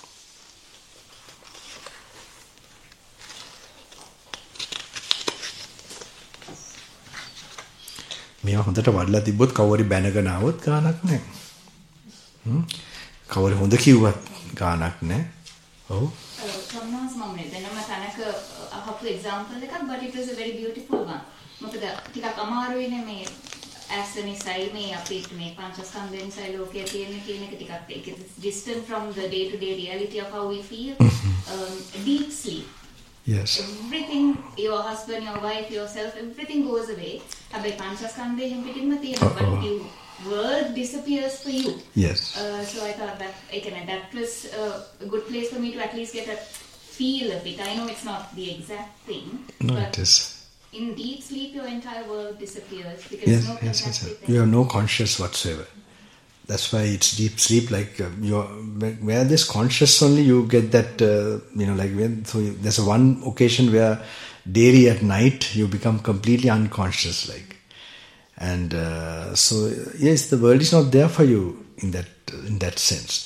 මේවා හොඳට වඩලා තිබ්බොත් කවුරු බැනගෙන આવොත් ගාණක් නැහැ. හ්ම්. කවුරු හොඳ කිව්වත් ගාණක් නැහැ. ඔව්. සම්මාස් මම දෙන්නම තනක අහපු එක්සැම්පල් එකක් but it was a very beautiful one. මොකද ටිකක් අමාරුයිනේ මේ as an isai මේ අපිට මේ පංචස්කන්ධයෙන් සයි ලෝකයේ තියෙන කියන එක ටිකක් ඒක distant from the day to day reality of how we feel. um, deep sleep. Yes. Everything, your husband, your wife, yourself, everything goes away. Habay panchaskandhe hem pitinma thiyena, but you world disappears for you. Yes. Uh, so I thought that again that was uh, a good place for me to at least get a feel of it. I know it's not the exact thing, no, but it is. In deep sleep, your entire world disappears because yes, no yes, yes, yes. thing. You have no conscious whatsoever. That's why it's deep sleep. Like uh, you're, where there's conscious only, you get that. Uh, you know, like when so you, there's a one occasion where daily at night you become completely unconscious, like, and uh, so yes, the world is not there for you in that in that sense.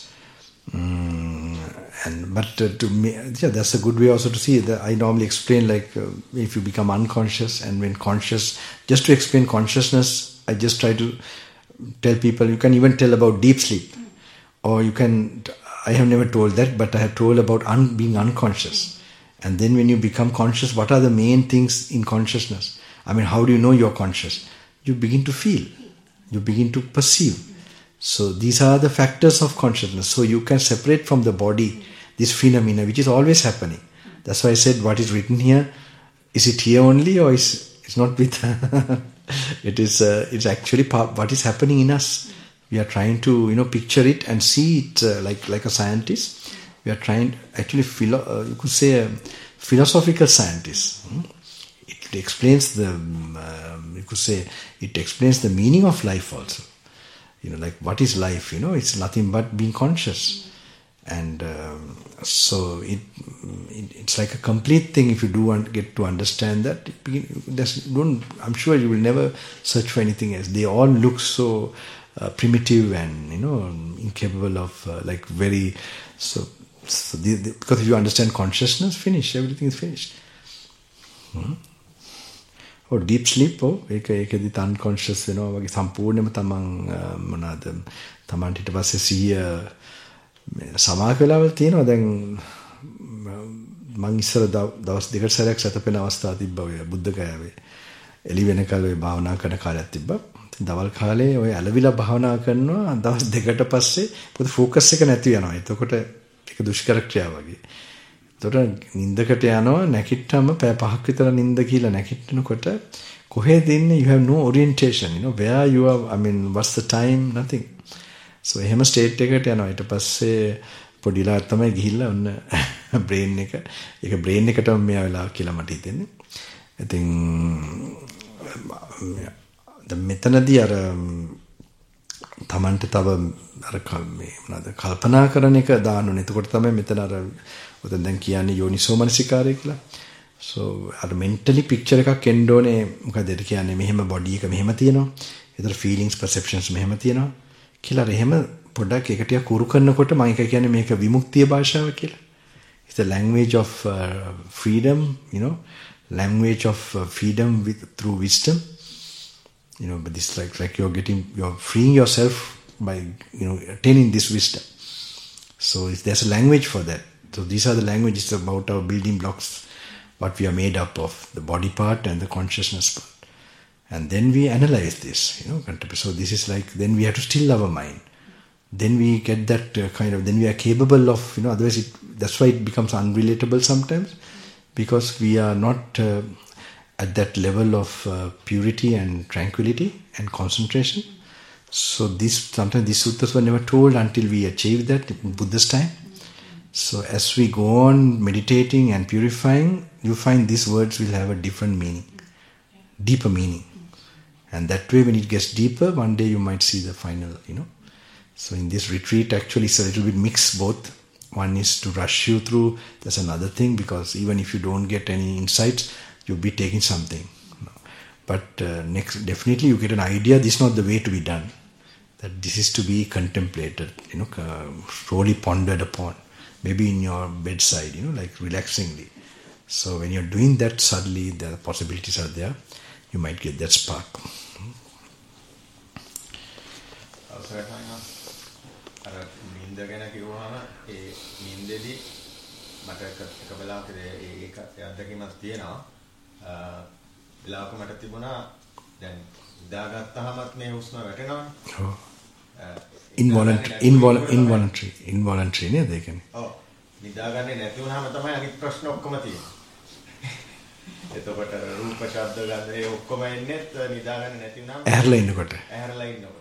Mm, and but uh, to me, yeah, that's a good way also to see that. I normally explain like uh, if you become unconscious and when conscious. Just to explain consciousness, I just try to tell people you can even tell about deep sleep, or you can. I have never told that, but I have told about un, being unconscious. And then when you become conscious, what are the main things in consciousness? I mean, how do you know you're conscious? You begin to feel, you begin to perceive. So these are the factors of consciousness. So you can separate from the body this phenomena which is always happening. That's why I said what is written here, is it here only or is it's not with it is uh, it's actually part, what is happening in us. We are trying to you know picture it and see it uh, like like a scientist. We are trying actually philo- uh, you could say a philosophical scientist. Hmm? It explains the um, you could say it explains the meaning of life also. You know, like what is life? You know, it's nothing but being conscious. And um, so it, it it's like a complete thing if you do want, get to understand that. It don't, I'm sure you will never search for anything else. They all look so uh, primitive and you know incapable of uh, like very so. so the, the, because if you understand consciousness, finish everything is finished. Hmm? Oh, deep sleep. Oh, ඒක ඒකෙදි unconscious වෙනවා වගේ සම්පූර්ණයෙන්ම තමන් මොනවාද තමන්ට ඊට පස්සේ සිහිය සමාක වෙලාවල් තියෙනවා. දැන් මං ඉස්සර දවස් දෙකකට සැරයක් සතපෙන අවස්ථා තිබ්බා ඔය බුද්ධ ගයාවේ. එළි වෙනකල් ඔය භාවනා කරන කාලයක් තිබ්බා. දවල් කාලේ ඔය ඇලවිලා භාවනා කරනවා දවස් දෙකකට පස්සේ පොඩි ફોකස් එක නැති වෙනවා. එතකොට ඒක දුෂ්කර ක්‍රියාව වගේ. එතකොට නිින්දකට යනවා නැගිට්ටම පැය පහක් විතර නිින්ද කියලා නැගිටිනකොට කොහෙද ඉන්නේ? You have no orientation, you know, where you are, I mean, what's the time, nothing. So එහෙම ස්ටේට් එකකට යනවා. ඊට පස්සේ පොඩිලා තමයි ගිහිල්ලා ඔන්න බ්‍රේන් එක ඒක බ්‍රේන් එකටම මෙයා වෙලා කියලා මට හිතෙන්නේ. ඉතින් දැන් මෙතනදී අර තමන්ට තව අර මේ මොනවාද කල්පනා කරන එක දාන්න ඕනේ. එතකොට තමයි මෙතන අර උතෙන් දැන් කියන්නේ යෝනිසෝ මනසිකාරය කියලා. So අර mentally picture එකක් එන්න ඕනේ. මොකද ඒක කියන්නේ මෙහෙම body එක මෙහෙම තියෙනවා. ඒතර feelings perceptions මෙහෙම තියෙනවා. කියලා එහෙම පොඩ්ඩක් ඒක ටික කුරු කරනකොට මම එක කියන්නේ මේක විමුක්තිය භාෂාව කියලා. It's the language of uh, freedom, you know, language of uh, freedom with through wisdom. You know, but this like like you're getting you're freeing yourself by you know attaining this wisdom. So if there's a language for that. So these are the languages about our building blocks, what we are made up of, the body part and the consciousness part. And then we analyze this, you know. So this is like, then we have to still our mind. Then we get that uh, kind of, then we are capable of, you know, otherwise it, that's why it becomes unrelatable sometimes, because we are not uh, at that level of uh, purity and tranquility and concentration. So this, sometimes these sutras were never told until we achieve that in Buddha's time. So as we go on meditating and purifying, you find these words will have a different meaning, deeper meaning. And that way when it gets deeper, one day you might see the final, you know. So in this retreat actually it's a little bit mixed both. One is to rush you through, that's another thing, because even if you don't get any insights, you'll be taking something. But uh, next, definitely you get an idea, this is not the way to be done. That this is to be contemplated, you know, uh, slowly pondered upon. Maybe in your bedside, you know, like relaxingly. So when you're doing that, suddenly the possibilities are there. You might get that spark. අවසරයි අර නිින්ද ගැන කිව්වහම ඒ නිින්දෙදි මට එක වෙලාවක ඒක අත්දැකීමක් තියෙනවා. වෙලාවක මට තිබුණා දැන් නිදාගත්තාමත් මේ හුස්ම වැටෙනවනේ. ඔව්. involuntary involuntary involuntary involuntary නේද ඒ කියන්නේ. ඔව්. නිදාගන්නේ නැති වුණාම තමයි අනිත් ප්‍රශ්න ඔක්කොම තියෙන්නේ. එතකොට රූප ශබ්ද ගන්ධ ඒ ඔක්කොම එන්නේ නිදාගන්නේ නැති වුණාම ඇහැරලා ඉන්නකොට. ඇහැරලා ඉන්නකොට.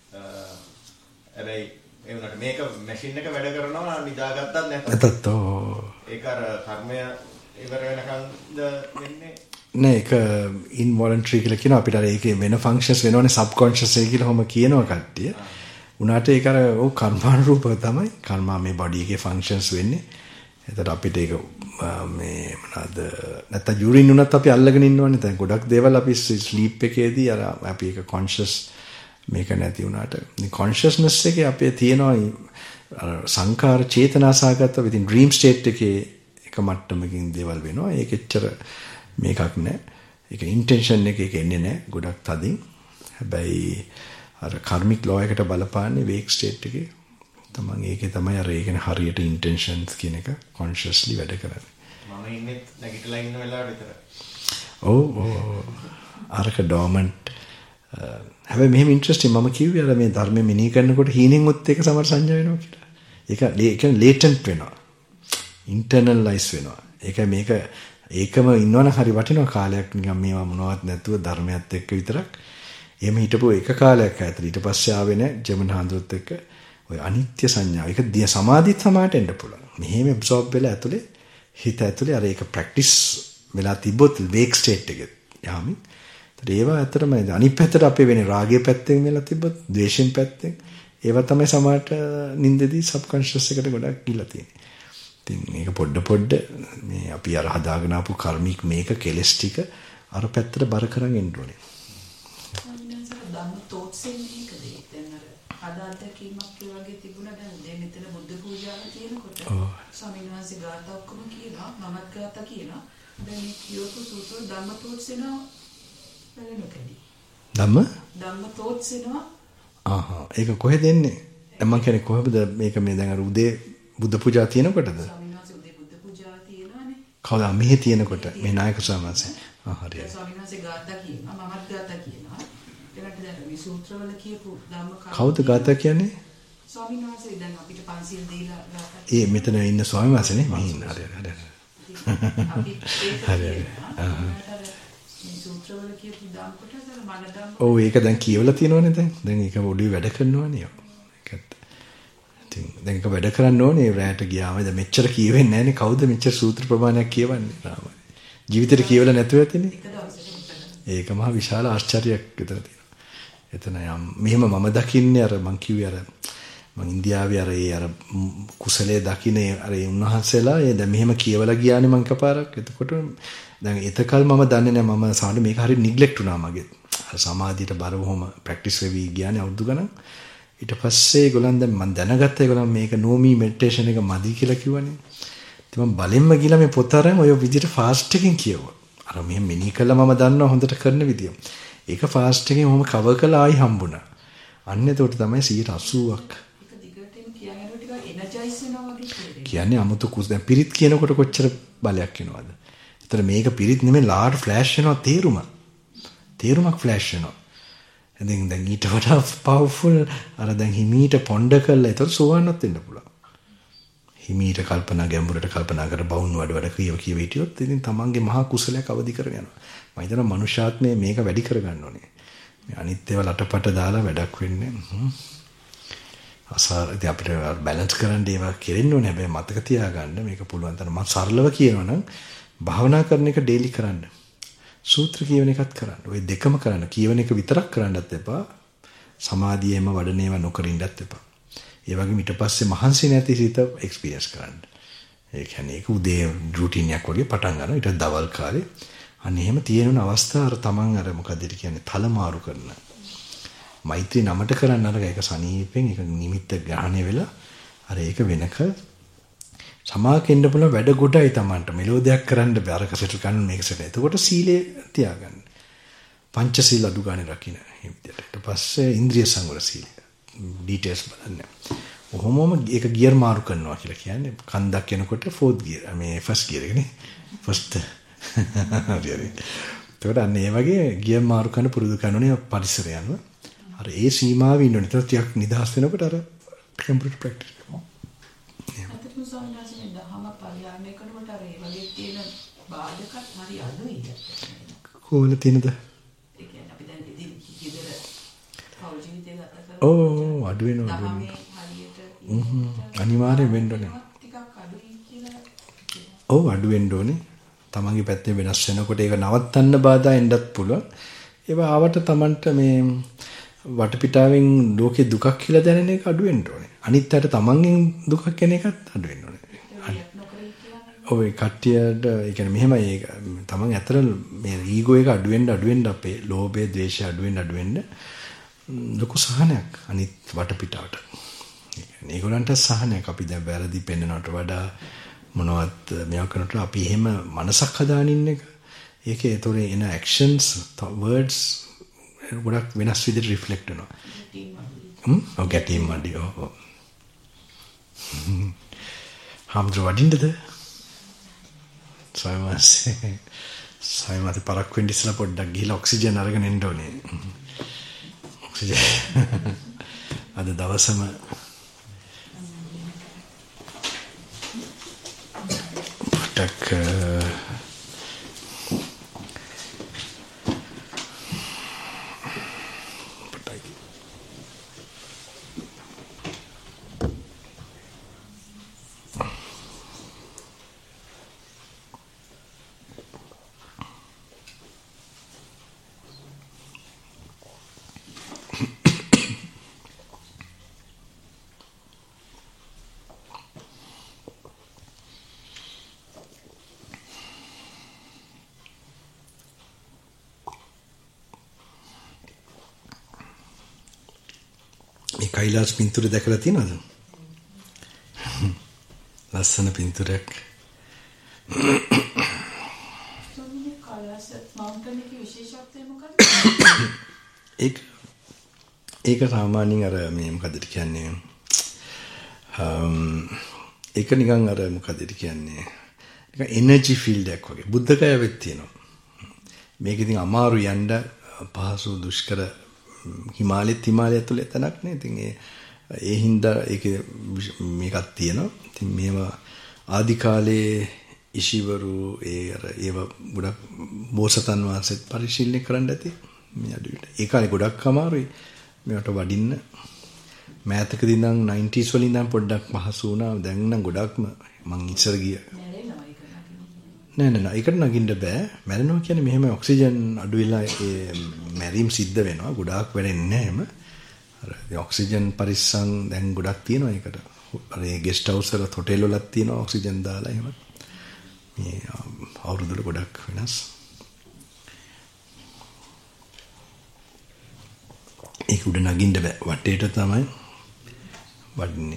හැබැයි ඒ උනට මේක මැෂින් එක වැඩ කරනවා නිදාගත්තත් නැතත්. නැතත් ඔව්. ඒක අර කර්මය ඉවර වෙනකන්ද වෙන්නේ. නෑ ඒක involuntary කියලා කියනවා අපිට අර ඒකේ වෙන functions වෙනවනේ subconscious එක කියලා ඔහම කියනවා කට්ටිය. උනාට ඒක අර ඔව් කර්මානුරූපව තමයි කර්මා මේ body එකේ functions වෙන්නේ. එතකොට අපිට ඒක මේ මොනවාද නැත්නම් urine උනත් අපි අල්ලගෙන ඉන්නවනේ. දැන් ගොඩක් දේවල් අපි sleep එකේදී අර අපි ඒක conscious මේක නැති වුණාට මේ consciousness එකේ අපේ තියෙනවා සංකාර චේතනා සාගත within dream state එකේ එක මට්ටමකින් දේවල් වෙනවා. ඒක එච්චර මේකක් නෑ. ඒක intention එකක එන්නේ නෑ ගොඩක් තදින්. හැබැයි අර karmic law එකට බලපාන්නේ wake state එකේ. තමන් ඒකේ තමයි අර ඒකනේ හරියට intentions කියන එක consciously වැඩ කරන්නේ. මම ඉන්නේ නැගිටලා ඉන්න වෙලාවට විතරයි. ඔව් ඔව්. අරක dormant හැබැයි මෙහෙම ඉන්ට්‍රස්ටිං මම කිව්වේ අර මේ ධර්මෙ මෙනෙහි කරනකොට හීනෙන් උත් එක සමහර සංඥා වෙනවා කියලා. ඒක ඒ කියන්නේ latent වෙනවා. internalize වෙනවා. ඒක මේක ඒකම ඉන්නවනම් හරි වටිනවා කාලයක් නිකන් මේවා මොනවත් නැතුව ධර්මයත් එක්ක විතරක්. එහෙම හිටපුව එක කාලයක් ඇතුළත ඊට පස්සේ ආවේ නෑ ජෙමන් හාමුදුරුවොත් එක්ක ඔය අනිත්‍ය සංඥාව. ඒක දිය සමාධිත් සමාට එන්න පුළුවන්. මෙහෙම absorb වෙලා ඇතුලේ හිත ඇතුලේ අර ඒක practice වෙලා තිබ්බොත් wake state එකේ යාමි. ඒවා ඇත්තටම අනිත් පැත්තට අපේ වෙන්නේ රාගයේ පැත්තෙන් වෙලා තිබ්බොත් ද්වේෂයෙන් පැත්තෙන් ඒවා තමයි සමහරට නින්දදී subconscious එකට ගොඩක් ගිහිල්ලා තියෙන්නේ. ඉතින් මේක පොඩ පොඩ මේ අපි අර හදාගෙන ආපු කර්මික මේක කෙලස් ටික අර පැත්තට බර කරන් එන්න ඕනේ. ධම්ම තෝත්සෙන් එකද දැන් අර අදාතකීමක් වගේ තිබුණා දැන් උදේ මෙතන බුද්ධ පූජාව තියෙනකොට ස්වාමීන් වහන්සේ ගාථා ඔක්කොම කියනවා මමත් ගාථා කියනවා දැන් මේ කියවපු සූත්‍ර ධම්ම තෝත්සෙනවා ධම්ම ධම්ම තෝත්සෙනවා ආහා ඒක කොහෙද එන්නේ මම කියන්නේ කොහොමද මේක මේ දැන් අර උදේ බුද්ධ පූජා තියෙනකොටද ස්වාමීන් වහන්සේ උදේ බුද්ධ පූජාව තියෙනවානේ කවදා මෙහි තියෙනකොට මේ නායක සමාසය ආ හරියට ස්වාමීන් වහන්සේ ගාථා කියනවා මමත් ගාථා කියනවා ඊළඟට දැන් මේ සූත්‍රවල කියපු ධම්ම කවුද ගාථා කියන්නේ ස්වාමීන් වහන්සේ දැන් අපිට පන්සිල් දීලා ගාථා ඒ මෙතන ඉන්න ස්වාමීන් වහන්සේනේ මෙහි ඉන්න හරියට හරියට අපි ඒක හරියට ආහා මේ සූත්‍රවල කියපු ධම්ම කොටස මන ධම්ම ඔව් ඒක දැන් කියවලා තියෙනවනේ දැන් දැන් ඒක ඔළුවේ වැඩ කරනවනේ ඒකත් ඉතින් දැන් ඒක වැඩ කරන්න ඕනේ රැයට ගියාම දැන් මෙච්චර කියවෙන්නේ නැහැනේ කවුද මෙච්චර සූත්‍ර ප්‍රමාණයක් කියවන්නේ තාම ජීවිතේට කියවලා නැතුව ඇතිනේ ඒක මහා විශාල ආශ්චර්යයක් විතර තියෙනවා එතන යම් මෙහෙම මම දකින්නේ අර මං කිව්වේ අර මං ඉන්දියාවේ අර ඒ අර කුසලයේ දකින්නේ අර ඒ උන්වහන්සේලා ඒ දැන් මෙහෙම කියවලා ගියානේ මං කපාරක් එතකොට දැන් එතකල් මම දන්නේ නැහැ මම සාඩ මේක හරිය නිග්ලෙක්ට් වුණා මගේ සමාධියට බර වොම ප්‍රැක්ටිස් වෙවි ගියානේ අවුරුදු ගණන් ඊට පස්සේ ඒගොල්ලන් දැන් මම දැනගත්තා ඒගොල්ලන් මේක නෝමි මෙඩිටේෂන් එක මදි කියලා කිව්වනේ ඉතින් මම බලෙන්ම ගිහලා මේ පොත අරන් ඔය විදිහට ෆාස්ට් එකකින් කියවුවා අර මෙහෙම මිනි කළා මම දන්නවා හොඳට කරන විදිය ඒක ෆාස්ට් එකකින් මම කවර් කළා ආයි හම්බුණා අන්න එතකොට තමයි සියයට අසූවක් ඒක දිගටම කියනකොට ටිකක් එනර්ජයිස් වෙනවා වගේ කියන්නේ 아무තු කුස් දැන් පිරිත් කියනකොට කොච්චර බලයක් එනවද ඒතර මේක පිරිත් නෙමෙයි ලාඩ් ෆ්ලෑෂ් වෙනවා තේරුම. තේරුමක් ෆ්ලෑෂ් වෙනවා. ඉතින් දැන් ඊට වඩා පවර්ෆුල් අර දැන් හිමීට පොණ්ඩ කරලා ඒතර සෝවන්නත් වෙන්න පුළුවන්. හිමීට කල්පනා ගැඹුරට කල්පනා කර බවුන් වඩ වඩ කියව කියව හිටියොත් ඉතින් තමන්ගේ මහා කුසලයක් අවදි කරගෙන යනවා. මම හිතනවා මනුෂ්‍යාත්මය මේක වැඩි කරගන්න ඕනේ. මේ අනිත් ඒවා ලටපට දාලා වැඩක් වෙන්නේ. අසාර ඉතින් අපිට බැලන්ස් කරන්න ඒවා කෙරෙන්න ඕනේ. හැබැයි මතක තියාගන්න මේක පුළුවන් තරම් මම සරලව කියනවා නම් භාවනා කරන එක ඩේලි කරන්න. සූත්‍ර කියවන එකත් කරන්න. ওই දෙකම කරන්න. කියවන එක විතරක් කරන්නත් එපා. සමාධියෙම වඩන ඒවා නොකර ඉන්නත් එපා. ඒ වගේම ඊට පස්සේ මහන්සි නැති සිත එක්ස්පීරියන්ස් කරන්න. ඒ කියන්නේ ඒක උදේ රුටින් එකක් වගේ පටන් ගන්නවා. ඊට දවල් කාලේ අන්න එහෙම තියෙන අවස්ථා අර තමන් අර මොකද කියන්නේ තල මාරු කරන. මෛත්‍රී නමට කරන්න අර ඒක සනීපෙන් ඒක නිමිත්ත ග්‍රහණය වෙලා අර ඒක වෙනක සමාකෙන්න පුළුවන් වැඩ ගොඩයි තමන්ට මෙලෝදයක් කරන්න බෑ අරක සෙටල් කරන්න මේක සෙටල්. එතකොට සීලය තියාගන්න. පංචශීල අඩු ගානේ රකින්න. ඊට පස්සේ ඉන්ද්‍රිය සංවර සීලය. ඩීටේල්ස් බලන්න. කොහොමම ඒක ගියර් මාරු කරනවා කියලා කියන්නේ කන්දක් යනකොට ෆෝර්ත් ගියර් මේ ෆස්ට් ගියර් එකනේ. ෆස්ට් හරි. ඒකට අන්න ඒ වගේ ගියර් මාරු කරන පුරුදු කරනෝනේ පරිසරය යනවා. අර ඒ සීමාවෙ ඉන්න ඕනේ. ඒත් ටිකක් නිදහස් වෙනකොට අර කම්පියුටර් ප්‍රැක්ටිස් කරනවා. අතට සෝන්නාසනේ දහම පරිහරණය කරනකොට අර ඒ වගේ තියෙන බාධකත් හරි අඩුයි. කොහොමද තියෙනද? ඒ කියන්නේ අපි දැන් ඉතින් කිදර පෞල් ජීවිතය ගත කරලා ඕ අඩු වෙනවා අඩු වෙනවා. හ්ම් අනිවාර්යෙන් වෙන්න ඕනේ. ටිකක් අඩුයි කියලා. ඔව් අඩු වෙන්න ඕනේ. තමන්ගේ පැත්තේ වෙනස් වෙනකොට ඒක නවත්තන්න බාධා එන්නත් පුළුවන්. ඒවා ආවට තමන්ට මේ වටපිටාවෙන් ලෝකේ දුකක් කියලා දැනෙන එක අඩු වෙන්න ඕනේ. අනිත් අයට තමන්ගෙන් දුකක් එන එකත් අඩු වෙන්න ඕනේ. ඔය කට්ටියට ඒ කියන්නේ මෙහෙමයි ඒක තමන් ඇතර මේ ඊගෝ එක අඩු වෙන්න අඩු වෙන්න අපේ ලෝභය, ද්වේෂය අඩු වෙන්න අඩු වෙන්න ලොකු සහනයක් අනිත් වටපිටාවට. ඒ කියන්නේ ඒගොල්ලන්ට සහනයක් අපි දැන් වැරදි පෙන්නනවට වඩා මොනවත් මෙයා කරනකොට අපි එහෙම මනසක් හදාගෙන ඉන්න එක ඒකේ ඒතොරේ එන actions words ගොඩක් වෙනස් විදිහට රිෆ්ලෙක්ට් වෙනවා. හ්ම් ඔව් ගැටීම් වඩි ඔව් ඔව්. හම්දු වඩින්නද? සයිමස් සයිමත් පරක් වෙන්න ඉස්සලා පොඩ්ඩක් ගිහලා ඔක්සිජන් අරගෙන එන්න ඕනේ. ඔක්සිජන් අද දවසම පොඩ්ඩක් කයිලාස් පින්තූරය දැකලා තියෙනවද? ලස්සන පින්තූරයක්. සෝමිනේ කයිලාස් මවුන්ටන් එකේ විශේෂත්වය මොකක්ද? ඒක ඒක සාමාන්‍යයෙන් අර මේ මොකද කියන්නේ? අම් ඒක නිකන් අර මොකද කියන්නේ? නිකන් එනර්ජි ෆීල්ඩ් එකක් වගේ. බුද්ධකය වෙත් තියෙනවා. මේක ඉතින් අමාරු යන්න පහසු දුෂ්කර හිමාලයත් හිමාලය ඇතුලේ තැනක් නේ. ඉතින් ඒ ඒ හින්දා ඒක මේකක් තියෙනවා. ඉතින් මේවා ආදි කාලේ ඉෂිවරු ඒ අර ඒව ගොඩක් බෝසතන් වහන්සේත් පරිශීලනය කරන්න ඇති. මේ අඩුවට. ඒ කාලේ ගොඩක් අමාරුයි මේවට වඩින්න. මෑතකදී නම් නයින්ටීස් වලින් ඉඳන් පොඩ්ඩක් පහසු වුණා. දැන් නම් ගොඩක්ම මං ඉස්සර ගිය. නෑ නෑ නෑ ඒකට නගින්න බෑ. මැරෙනවා කියන්නේ මෙහෙම ඔක්සිජන් අඩු වෙලා ඒ මැරීම් සිද්ධ වෙනවා. ගොඩාක් වෙන්නේ නැහැ එහෙම. අර ඔක්සිජන් පරිස්සම් දැන් ගොඩක් තියෙනවා ඒකට. අර ඒ ගෙස්ට් හවුස් වල හොටෙල් වලත් තියෙනවා ඔක්සිජන් දාලා එහෙම. මේ අවුරුදු ගොඩක් වෙනස්. ඒක උඩ නගින්න බෑ. වටේට තමයි වඩන්නේ.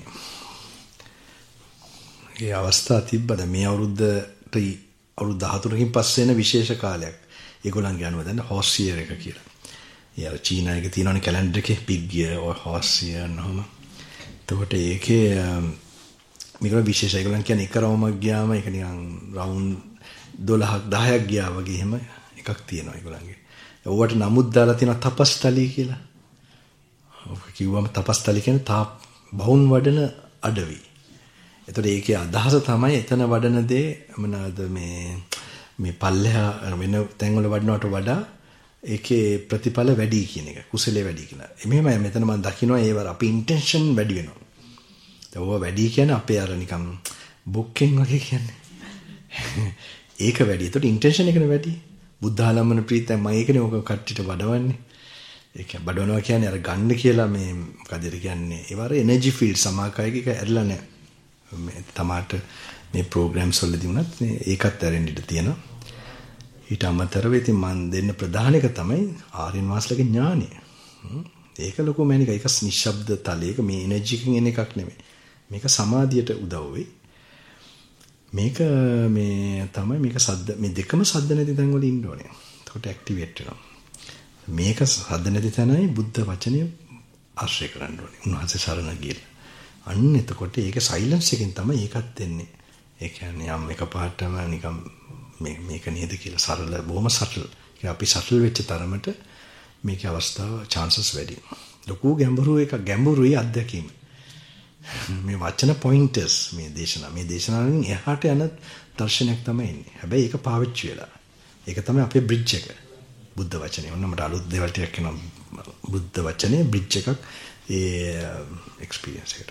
ඒ අවස්ථාව තිබ්බද මේ අවුරුද්දට අවුරුදු දහතුනකින් පස්සේ එන විශේෂ කාලයක්. ඒගොල්ලන්ගේ අනුව දැන් හොස් ඉයර් එක කියලා. ඒ අර චීනා එකේ තියෙනවනේ කැලෙන්ඩර් එකේ පිග් ඉයර් ඔය හොස් ඉයර් නෝම. එතකොට ඒකේ මේක විශේෂයි. ඒගොල්ලන් කියන්නේ එක රවුමක් ගියාම ඒක නිකන් රවුන්ඩ් දොළහක් දහයක් ගියා වගේ එහෙම එකක් තියෙනවා ඒගොල්ලන්ගේ. ඕවට නමුත් දාලා තියෙනවා තපස්තලී කියලා. ඔක කිව්වම තපස්තලී කියන්නේ තා බවුන් වඩන අඩවි. එතකොට ඒකේ අදහස තමයි එතන වඩන දේ මොනවාද මේ මේ පල්ලෙහා වෙන තැන්වල වඩනවට වඩා ඒකේ ප්‍රතිඵල වැඩි කියන එක. කුසලයේ වැඩි කියලා. එමෙහෙම මෙතන මම දකිනවා ඒවර අපි ඉන්ටෙන්ෂන් වැඩි වෙනවා. ඒක වැඩි කියන්නේ අපේ අර නිකම් බොක්කෙන් වගේ කියන්නේ. ඒක වැඩි. ඒකට ඉන්ටෙන්ෂන් එකනේ වැඩි. බුද්ධාලම්මන ප්‍රීතය මම ඒකනේ ඔක කට්ටියට වඩවන්නේ. ඒක බඩවනවා කියන්නේ අර ගන්න කියලා මේ මොකද කියන්නේ ඒවර එනර්ජි ෆීල්ඩ් සමාකයක එක ඇරලා නැහැ. මේ තමාට මේ ප්‍රෝග්‍රෑම්ස් වලදී වුණත් ඒකත් ඇරෙන්න ඉඩ තියෙනවා. ඊට අමතරව ඉතින් මම දෙන්න ප්‍රධාන එක තමයි ආර්යයන් වහන්සේලාගේ ඥානය. ඒක ලොකු මැනික ඒක නිශ්ශබ්ද තලයක මේ එනර්ජි එකකින් එන එකක් නෙමෙයි. මේක සමාධියට උදව් වෙයි. මේක මේ තමයි මේක සද්ද මේ දෙකම සද්ද නැති තැන් වල ඉන්න ඕනේ. එතකොට ඇක්ටිවේට් වෙනවා. මේක සද්ද නැති තැනයි බුද්ධ වචනය ආශ්‍රය කරන්න ඕනේ. උන්වහන්සේ සරණ ගියලා. අන්න එතකොට ඒක සයිලන්ස් එකෙන් තමයි ඒකත් එන්නේ. ඒ කියන්නේ යම් එකපාරටම නිකම් මේ මේක නේද කියලා සරල බොහොම සටල්. ඒක අපි සටල් වෙච්ච තරමට මේකේ අවස්ථාව chances වැඩි. ලොකු ගැඹුරු එක ගැඹුරුයි අත්දැකීම. මේ වචන පොයින්ටර්ස් මේ දේශනා මේ දේශනාවෙන් එහාට යන දර්ශනයක් තමයි එන්නේ. හැබැයි ඒක පාවිච්චි වෙලා. ඒක තමයි අපේ බ්‍රිජ් එක. බුද්ධ වචනේ. ඔන්න මට අලුත් දේවල් ටිකක් එනවා. බුද්ධ වචනේ බ්‍රිජ් එකක් ඒ එක්ස්පීරියන්ස් එකට.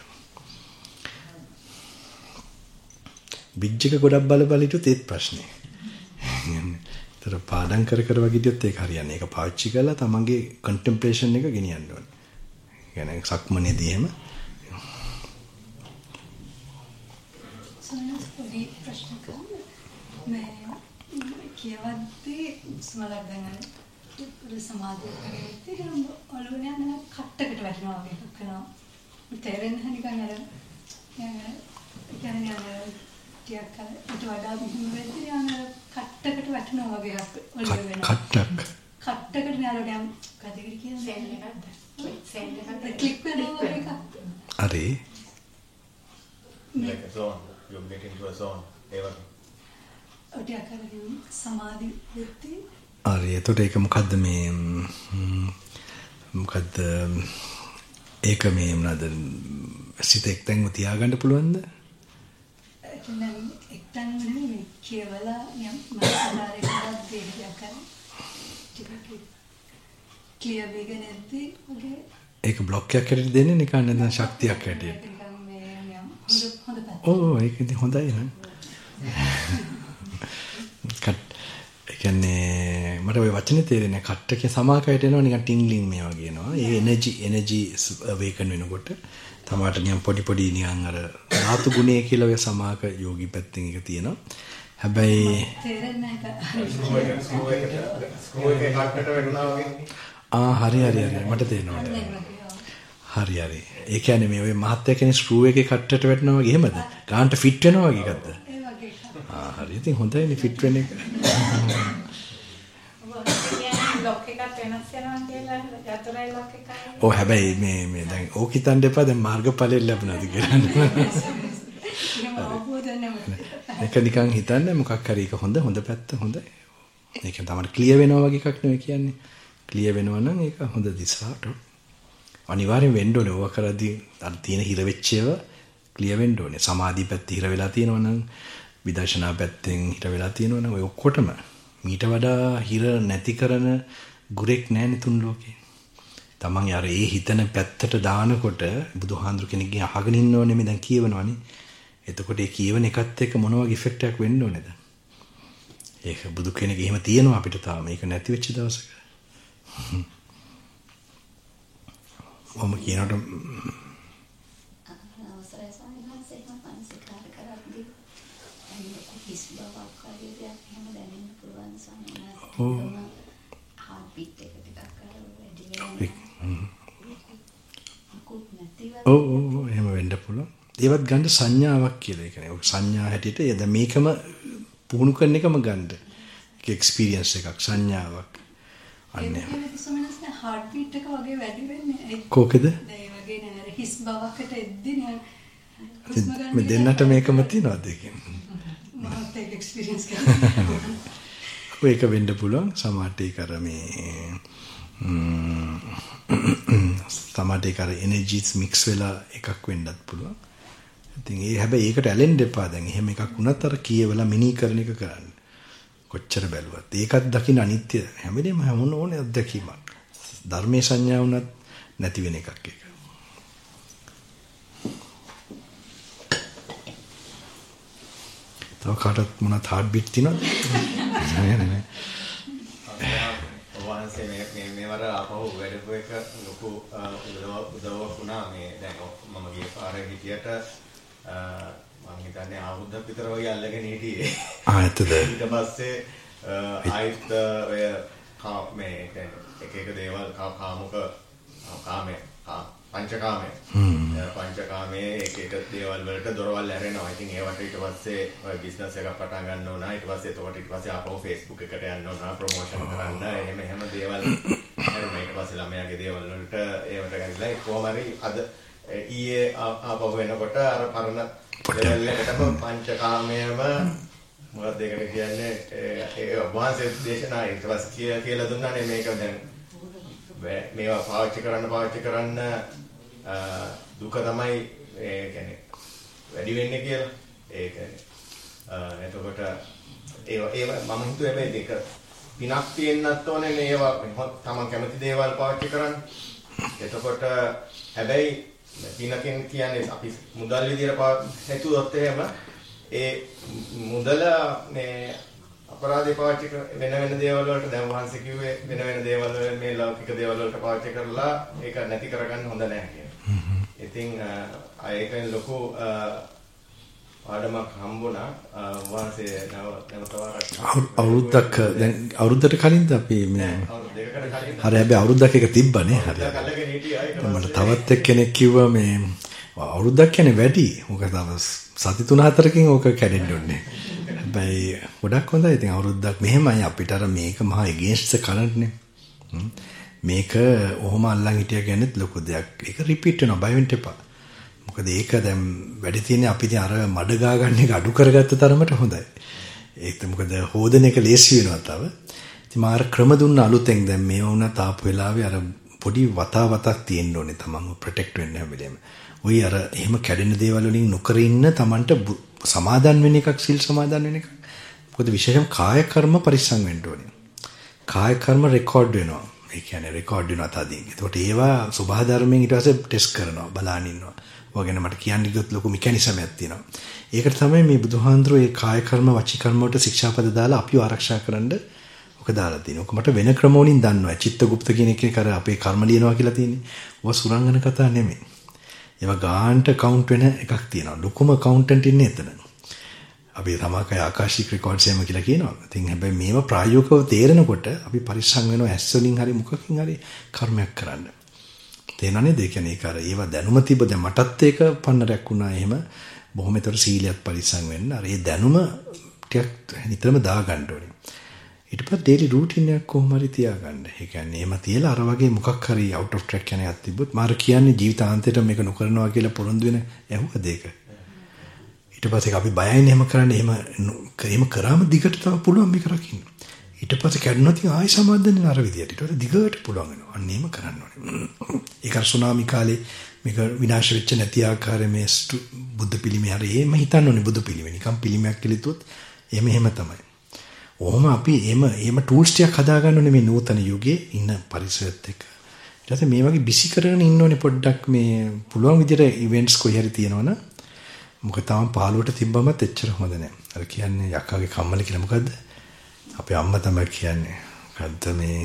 බ්‍රිජ් එක ගොඩක් බල බල හිටියොත් ඒත් ප්‍රශ්නේ. ඒතර පාඩම් කර කර වගේ හිටියොත් ඒක හරියන්නේ. ඒක පාවිච්චි කරලා තමන්ගේ කන්ටෙම්ප්ලේෂන් එක ගෙනියන්න ඕනේ. يعني සක්මනේදී එහෙම සොයනස්පොඩි ප්‍රශ්න කරන්න මේ කියවද්දී ස්මලක් දැනගන්න පුරු සමාධිය කරේදී නම් ඔළුවේ යන කට්ටකට වැටෙනවා වගේ එකක් වෙනවා. තේරෙන්නේ නිකන් අර يعني අර ටිකක් අර ඊට වඩා මෙහෙම වෙද්දී යන කට්ටකට වැටෙනවා වගේ එකක් ඔළුවේ වෙනවා. කට්ටක් කට්ටකට නෑ අර ගම් කඩේකට කියන සෙල් එකක්ද සෙල් එකක් ක්ලික් වෙනවා වගේ එකක්. හරි. like a zone. You get into a zone. Ever. ඔටිය කරගෙන සමාධි වෙtti. හරි. එතකොට ඒක මොකද්ද මේ මොකද්ද ඒක මේ මොනවාද සිත එක්තැන්ව තියාගන්න පුළුවන්ද? ඒක නම් එක්තැන්ව නෙමෙයි කියවලා යම් මානසිකාරයකට දෙයක් කරන. ටිකක් ක්ලියර් වෙගෙන නැති වගේ. ඒක බ්ලොක් එකක් හැටියට දෙන්නේ නිකන් නැත්නම් ශක්තියක් හැටියට. ඔව් ඒක ඉතින් හොඳයි නේද? කට් ඒ කියන්නේ මට ওই වචනේ තේරෙන්නේ කට්ටකේ සමාකයට එනවා නිකන් ටින්ග්ලින් මේ වගේ එනවා. ඒ එනර්ජි එනර්ජි අවේකන් වෙනකොට තමාට නිකන් පොඩි පොඩි නිකන් අර ධාතු ගුණය කියලා ඔය සමාක යෝගී පැත්තෙන් එක තියෙනවා. හැබැයි තේරෙන්නේ නැහැ. ස්ක්‍රූ එක ස්ක්‍රූ එක කට්ටට වැටුණා වගේ. ආ හරි හරි හරි මට තේරෙනවා. හරි හරි. ඒ කියන්නේ මේ ඔය මහත්ය කෙනේ ස්ක්‍රූ එකේ කට්ටට වැටෙනවා වගේ එහෙමද? ගානට ෆිට වෙනවා වගේ එකක්ද? ඒ වගේ එකක්. ආ හරි. ඉතින් හොඳයිනේ ෆිට වෙන එක. ලොක් එකක් වෙනස් වෙනවා කියලා යතරයි ලොක් එකයි. ඔව් හැබැයි මේ මේ දැන් ඕක හිතන්න එපා දැන් මාර්ගඵලෙ ලැබුණාද කියලා. ඒක නිකන් හිතන්න මොකක් හරි එක හොඳ හොඳ පැත්ත හොඳයි. ඒක තමයි ක්ලියර් වෙනවා වගේ එකක් නෙවෙයි කියන්නේ. ක්ලියර් වෙනවා නම් ඒක හොඳ දිශාවට. අනිවාර්යෙන් වෙන්න ඕනේ. ඕවා කරද්දී අර තියෙන හිර වෙච්ච ඒවා ක්ලියර් වෙන්න ඕනේ. සමාධි පැත්ත හිර වෙලා තියෙනවා නම් විදර්ශනා පැත්තෙන් හිර වෙලා තියෙනවා නම් ඔය ඔක්කොටම මීට වඩා හිර නැති කරන ගුරෙක් නැහැ තුන් ලෝකේ. තමන් යාර ඒ හිතන පැත්තට දානකොට බුදුහාඳුර කෙනෙක්ගෙන් අහගෙන ඉන්න ඕනේ මේ දැන් කියවනවනේ. එතකොට ඒ කියවන එකත් එක්ක මොන වගේ ඉෆෙක්ට් එකක් වෙන්න ඕනේද? ඒක බුදු කෙනෙක් එහෙම තියෙනවා අපිට තාම. මේක නැති වෙච්ච දවසක. ඔම කියනට අවසරයි ස්වාමීන් වහන්සේ මම පන්සිකාර කරද්දී හිස් බවක් වගේ දෙයක් එහෙම දැනෙන්න පුළුවන් ස්වාමීන් වහන්සේ. ඔව්. හાર્ට් බීට් එක ටිකක් අර වැඩි වෙනවා. අකුත් නැතිව ඔව් ඔව් එහෙම වෙන්න පුළුවන්. ඒවත් ගන්න සංඥාවක් කියලා. ඒ කියන්නේ සංඥා හැටියට එද මේකම පුහුණු කරන එකම ගන්න. ඒක එක්ස්පීරියන්ස් එකක් සංඥාවක්. අන්නේ හાર્ට් බීට් එක වගේ වැඩි වෙන්නේ. කොකද? ඒ වගේ නේද හිස් බවකට එද්දී නේ. මේ දෙන්නට මේකම තියනවාද ඒකෙන්? මම ඒක එක්ස්පීරියන්ස් කරා. ඒක වෙන්න පුළුවන්. සමහරට ඒක අර මේ සමහරට ඒක අර එනර්ජිස් මික්ස් වෙලා එකක් වෙන්නත් පුළුවන්. ඉතින් ඒ හැබැයි ඒකට ඇලෙන්න එපා. දැන් එහෙම එකක් වුණත් අර කියවලා මිනී කරන එක කරන්න. කොච්චර බැලුවත් ඒකත් දකින්න අනිත්‍ය හැම වෙලේම හැමෝම ඕනේ අත්දැකීමක්. ධර්මයේ සංඥා වුණත් නැති වෙන එකක් ඒක. තව කාටත් මොනවත් හાર્ට් බීට් තියෙනවද? නෑ නෑ. වහන්සේ මේ මේ මේවර අපහු වැඩපු එක ලොකු උදව් උදව්වක් වුණා මේ දැන් මම ගිය පාරේ හිටියට මම හිතන්නේ අවුරුද්දක් විතර වගේ අල්ලගෙන හිටියේ. ආ ඇත්තද? ඊට පස්සේ ආයිත් ඔය මේ එක එක දේවල් කාමුක කාමයේ පංචකාමයේ පංචකාමයේ එක එක දේවල් වලට දොරවල් ඇරෙනවා. ඉතින් ඒවට ඊට පස්සේ ඔය බිස්නස් එකක් පටන් ගන්න ඕන. ඊට පස්සේ එතකොට ඊට පස්සේ ආපහු Facebook එකට යන්න ඕන ප්‍රොමෝෂන් කරන්න. එහෙම එහෙම දේවල් ඇරෙනවා. ඊට පස්සේ ළමයාගේ දේවල් වලට ඒවට ගිහලා කොහොම හරි අද ඊයේ ආපහු වෙනකොට අර පරණ දේවල් එකටම පංචකාමයේම මොකක්ද ඒකට කියන්නේ ඒ වහන්සේ දේශනා ඊට පස්සේ කියලා දුන්නානේ මේක දැන් මේවා පාවිච්චි කරන්න පාවිච්චි කරන්න දුක තමයි ඒ කියන්නේ වැඩි වෙන්නේ කියලා. ඒ කියන්නේ එතකොට ඒ ඒ මම හිතුවේ මේ දෙක පිනක් තියෙන්නත් ඕනේ මේවා තමන් කැමති දේවල් පාවිච්චි කරන්න. එතකොට හැබැයි පිනකින් කියන්නේ අපි මුදල් විදියට හිතුවොත් එහෙම ඒ මුදල මේ අපරාධේ පාවිච්චි වෙන වෙන දේවල් වලට දැන් වහන්සේ කිව්වේ වෙන වෙන දේවල් වල මේ ලෞකික දේවල් වලට පාවිච්චි කරලා ඒක නැති කරගන්න හොඳ නැහැ කියලා. ඉතින් ඒකෙන් ලොකු ආඩමක් හම්බුණා වහන්සේ නව නවතවරක් අවුරුද්දක් දැන් අවුරුද්දට කලින්ද අපි මේ අවුරුදු දෙකකට කලින් හරි හැබැයි අවුරුද්දක් එක තිබ්බනේ හරි. මට තවත් එක්කෙනෙක් කිව්වා මේ අවුරුද්දක් කියන්නේ වැඩි. මොකද තව සති තුන හතරකින් ඕක කැඩෙන්න ඕනේ. හැබැයි ගොඩක් හොඳයි. ඉතින් අවුරුද්දක් මෙහෙමයි අපිට අර මේක මහා against the current නේ. මේක ඔහොම අල්ලන් හිටියා කියන්නේත් ලොකු දෙයක්. ඒක රිපීට් වෙනවා බය වෙන්න එපා. මොකද ඒක දැන් වැඩි තියෙන්නේ අපි ඉතින් අර මඩ ගා ගන්න එක අඩු කරගත්ත තරමට හොඳයි. ඒක මොකද හොදන එක ලේසි වෙනවා තව. ඉතින් මාර ක්‍රම දුන්න අලුතෙන් දැන් මේ වුණා තාපු වෙලාවේ අර පොඩි වතාවතක් තියෙන්න ඕනේ තමන්ව ප්‍රොටෙක්ට් වෙන්න හැම වෙලේම. ඔය අර එහෙම කැඩෙන දේවල් වලින් නොකර ඉන්න තමන්ට සමාදන් වෙන එකක් සිල් සමාදන් වෙන එකක්. මොකද විශේෂයෙන් කාය කර්ම පරිස්සම් වෙන්න ඕනේ. කාය කර්ම රෙකෝඩ් වෙනවා. ඒ කියන්නේ රෙකෝඩ් වෙනවා තදින්. ඒකට ඒවා සබහා ධර්මයෙන් ඊට පස්සේ ටෙස්ට් කරනවා බලන්න ඉන්නවා. ඔයගෙන මට කියන්න ගියොත් ලොකු මෙකැනිසම් එකක් තියෙනවා. ඒකට තමයි මේ බුදුහාඳුරෝ මේ කාය කර්ම වචී කර්ම වලට ශික්ෂාපද දාලා අපිව ආරක්ෂා කරන්න ඔක දාලා තියෙනවා. ඔක මට වෙන ක්‍රම වලින් දන්නවා. චිත්තගුප්ත කියන එකේ කර අපේ කර්ම ලියනවා කියලා තියෙන්නේ. ඔය සුරංගන කතා නෙමෙයි. ඒවා ගාන්ට කවුන්ට් වෙන එකක් තියෙනවා. ලොකුම කවුන්ටන්ට් ඉන්නේ එතන. අපි තමකයි ආකාශික රෙකෝඩ්ස් එහෙම කියලා කියනවා. ඉතින් හැබැයි මේව ප්‍රායෝගිකව තේරෙනකොට අපි පරිස්සම් වෙනවා ඇස් වලින් හරි මොකකින් හරි කර්මයක් කරන්න. තේනනේ දෙ කියන්නේ ඒක අර ඒව දැනුම තිබ්බ දැන් මටත් ඒක පන්නරයක් වුණා එහෙම. බොහොම ඒතර සීලියත් පරිස්සම් වෙන්න. අර ඒ දැනුම ටිකක් නිතරම දාගන්න ඕනේ. ඊට පස්සේ ඩේලි රූටින් එකක් කොහොම හරි තියාගන්න. ඒ කියන්නේ එහෙම තියලා අර වගේ මොකක් හරි අවුට් ඔෆ් ට්‍රැක් යන එකක් තිබ්බොත් මාර කියන්නේ ජීවිතාන්තයට මේක නොකරනවා කියලා පොරොන්දු වෙන ඇහුවද ඒක. ඊට පස්සේ අපි බයයින් එහෙම කරන්නේ එහෙම එහෙම කරාම දිගට තව පුළුවන් මේක රකින්න. ඊට පස්සේ කැඩුණොත් ආයි සමාදන්නේ අර විදියට. ඊට පස්සේ දිගට පුළුවන් වෙනවා. අන්න එහෙම කරන්න ඕනේ. ඒක සුනාමි කාලේ මේක විනාශ වෙච්ච නැති ආකාරයේ මේ බුද්ධ පිළිමේ හරි එහෙම හිතන්න ඕනේ බුදු පිළිමේ. නිකන් පිළිමයක් කියලා එහෙම එහෙම තමයි. ඔහොම අපි එහෙම එහෙම ටූල්ස් ටිකක් හදාගන්න ඕනේ මේ නූතන යුගයේ ඉන්න පරිසරයත් එක්ක. ඊට පස්සේ මේ වගේ බිසි කරගෙන ඉන්න ඕනේ පොඩ්ඩක් මේ පුළුවන් විදිහට ඉවෙන්ට්ස් කොයි හරි තියෙනවනේ. මොකද තාම පහළුවට තිබ්බමත් එච්චර හොඳ නැහැ. අර කියන්නේ යක්කාගේ කම්මල කියලා මොකද්ද? අපේ අම්මා තමයි කියන්නේ. මොකද්ද මේ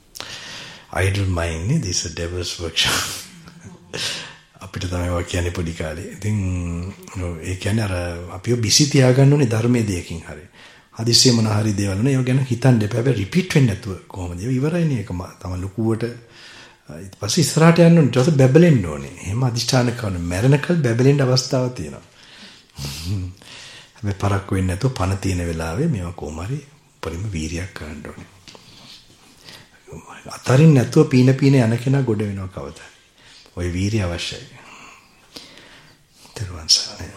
idle mind this is a devil's workshop. අපිට තමයි වා කියන්නේ පොඩි කාලේ. ඉතින් ඒ කියන්නේ අර අපිව බිසි තියාගන්න ඕනේ ධර්මයේ දෙයකින් හරි. හදිස්සිය මොන හරි දේවල් නේ. ඒව ගැන හිතන්න එපා. හැබැයි රිපීට් වෙන්නේ නැතුව කොහොමද? ඒක ඉවරයිනේ ඒක තමයි ලොකුවට ඊට පස්සේ ඉස්සරහට යන්න ඕනේ. ඊට පස්සේ බැබලෙන්න ඕනේ. එහෙම අදිෂ්ඨාන කරන මරණකල් බැබලෙන්න අවස්ථාවක් තියෙනවා. හැබැයි පරක්කු වෙන්නේ නැතුව පණ තියෙන වෙලාවේ මේවා කොහොම හරි පරිම වීරියක් කරන්න ඕනේ. අතරින් නැතුව පීන පීන යන කෙනා ගොඩ වෙනවා කවදා. ওই වීරිය අවශ්‍යයි. තෙරුවන් සරණයි.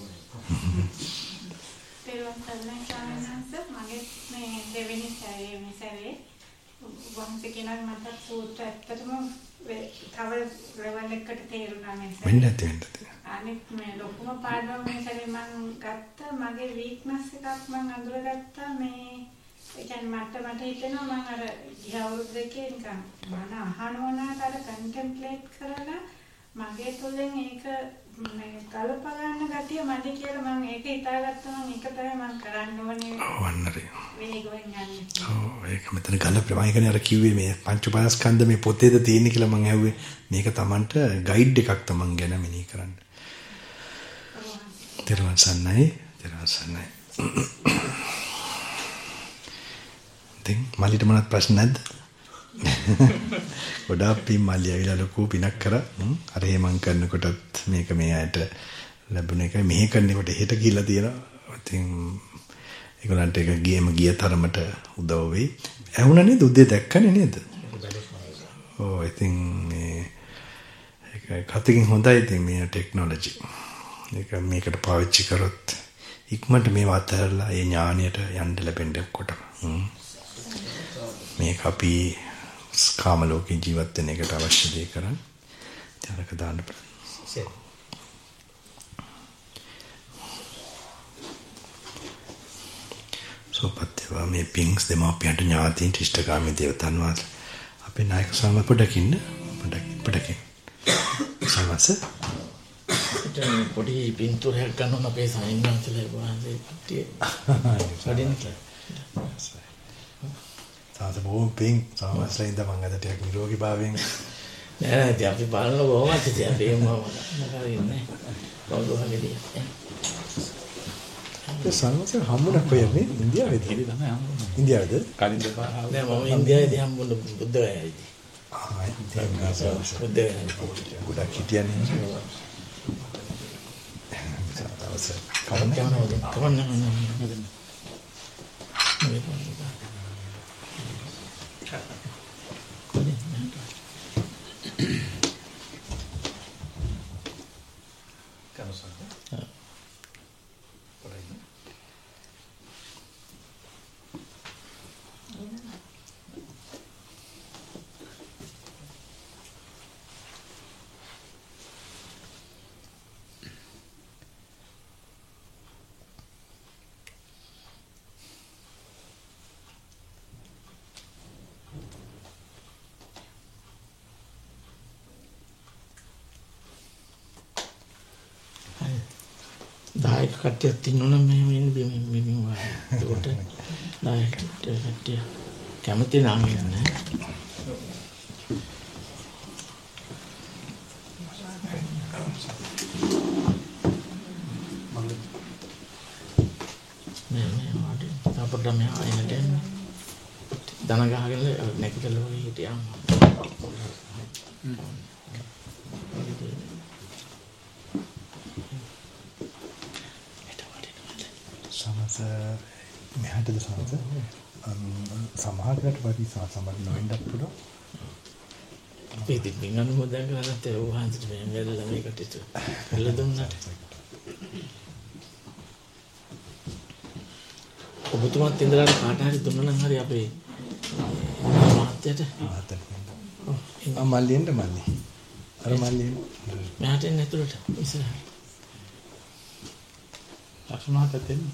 තෙරුවන් සරණයි සාමනන්ස මගේ මේ දෙවෙනි සැරේ මේ සැරේ වහන්සේ කෙනෙක් මට සූත්‍ර ඇත්තටම තව ලෙවල් එකකට තේරුණා මේ සැරේ. වෙන්න ඇති වෙන්න ඇති. අනිත් මේ ලොකුම පාඩම මේ සැරේ මම ගත්ත මගේ වීක්නස් එකක් මම අඳුරගත්තා මේ ඒ කියන්නේ මට මට හිතෙනවා මම අර ගිය අවුරුදු දෙකේ නිකන් මන අහනවනාට අර කන්ටෙම්ප්ලේට් කරලා මගේ තුලින් ඒක මේ කල්ප ගන්න ගතිය මැදි කියලා මම ඒක හිතාගත්තා මම ඒක තමයි මම කරන්න ඕනේ. වන්නරේ. වේගයෙන් යන්නේ. ඔව් ඒක මෙතන ගලපේ මම කියන්නේ අර කිව්වේ මේ පංච උපාස්කන්ධ මේ පොතේද තියෙන්නේ කියලා මම ඇහුවේ. මේක Tamanට ගයිඩ් එකක් Taman ගැන මෙනෙහි කරන්න. තෙරුවන් සරණයි. තෙරුවන් සරණයි. දැන් මල්ලිට මොනවත් ප්‍රශ්න නැද්ද? ගොඩාක් පින් මල්ලි ඇවිල්ලා ලොකු පිනක් කරා. අර හේමන් කරනකොටත් මේක මේ ඇයට ලැබුණ එකයි මෙහෙ කරනකොට හෙට ගිහිල්ලා තියෙනවා. ඉතින් ඒගොල්ලන්ට ඒක ගියම ගිය තරමට උදව් වෙයි. ඇහුණා නේද? උදේ දැක්කනේ නේද? ඔව් ඉතින් මේ ඒක කතිකින් හොඳයි ඉතින් මේ ටෙක්නොලොජි. ඒක මේකට පාවිච්චි කරොත් ඉක්මනට මේ වතරලා ඒ ඥාණයට යන්න ලැබෙන්න කොට. මේක අපි කාම ලෝකේ ජීවත් වෙන එකට අවශ්‍ය දේ කරන් ත්‍යාගක දාන්න පුළුවන්. සෝපත්‍යවා මේ පිංස් දෙමාපියන්ට ඥාතීන් ඉෂ්ඨගාමී දේවතාන් වහන්සේ අපේ නායක සම පොඩකින් පොඩකින් පොඩකින් සමස දැන් පොඩි පින්තූරයක් ගන්න අපේ සායනන්තලේ වහන්සේ පිටියේ සඩින් කියලා තාත බොහොම පිං සමස්ලා ඉඳ මං අද ටිකක් නිරෝගී භාවයෙන් නෑ නෑ ඉතින් අපි බලන කොහොමද ඉතින් අපි එමු මොකද ඉන්නේ කොහොමද ඒ සංවසර හම්බුණා කොහෙද ඉන්දියාවේද ඉතින් තමයි හම්බුනේ ඉන්දියාවේද කලින් දෙපා නෑ මම ඉන්දියාවේදී හම්බුනේ බුද්ධ ගයාවේදී ආ ඉතින් ගාසස් බුද්ධ ගයාවේදී ගොඩක් හිටියනේ සාතවස කවන්න කවන්න කවන්න දායක කට්ටියක් ඉන්නවනම් මෙහෙම ඉන්න බිම මෙමින් වායි. ඒකට දායක කට්ටිය කැමති නම් ඉන්නේ. මේ මේ වාඩි. අපිට මේ ආයෙත් දන ගහගෙන නැගිටලා හිටියාම. සමස මෙහාටද සමස සමහරකට වරි සමහර නොවෙන්නත් පුළුවන්. අපි ඉතින් මින් අනුමෝදන් කරනත් ඒ වහන්සේට මේ වෙලලා මේකට ඉත කළ දුන්නාට ඔබතුමාත් ඉඳලා කාට හරි දුන්නා නම් හරි අපේ මාත්‍යට මාත්‍යට ආ මල්ලියෙන්ද මල්ලි අර මල්ලියෙන් මෙහාට එන්න ඇතුළට ඉස්සරහ ලක්ෂණාට දෙන්න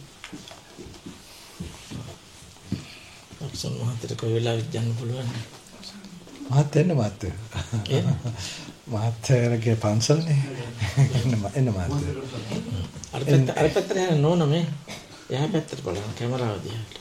ලක්ෂණ මහත්තයට කොයි වෙලාවෙත් යන්න පුළුවන් මහත් එන්න මහත් මහත්ගේ පන්සල්නේ එන්න එන්න මහත් අර පැත්ත අර පැත්තට යන්න ඕන මේ එහා පැත්තට බලන්න කැමරාව දිහාට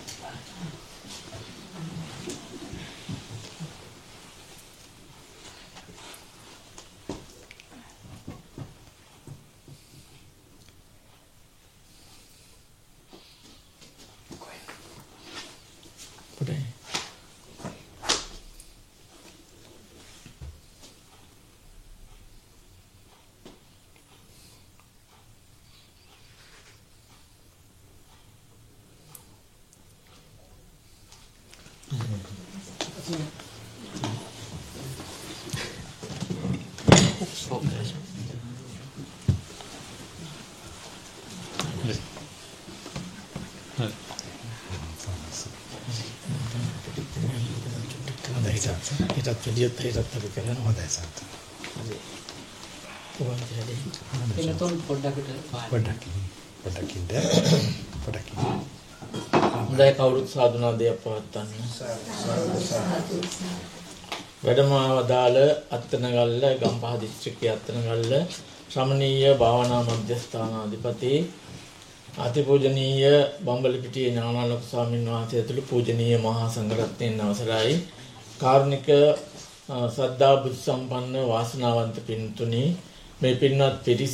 ඒකත් විදියට ඒකත් අපි කරනවා හොඳයි සත්. හරි. කොහොමද හැදෙන්නේ? එනතොන් පොඩ්ඩකට පොඩ්ඩක් පොඩ්ඩක් ඉන්න පොඩ්ඩක් හොඳයි කවුරුත් සාදුනාදයක් පවත්වන්න. වැඩම වදාළ අත්තනගල්ල ගම්පහ දිස්ත්‍රික්කයේ අත්තනගල්ල ශ්‍රමණීය භාවනා මධ්‍යස්ථානාධිපති අතිපූජනීය බම්බලපිටියේ ඥානාලෝක ස්වාමීන් වහන්සේ ඇතුළු පූජනීය මහා සංඝරත්නයන් අවසරයි. කාරුණික සද්ධා බුද්ධ සම්පන්න වාසනාවන්ත පින්තුනි, මේ පින්වත් පිරිස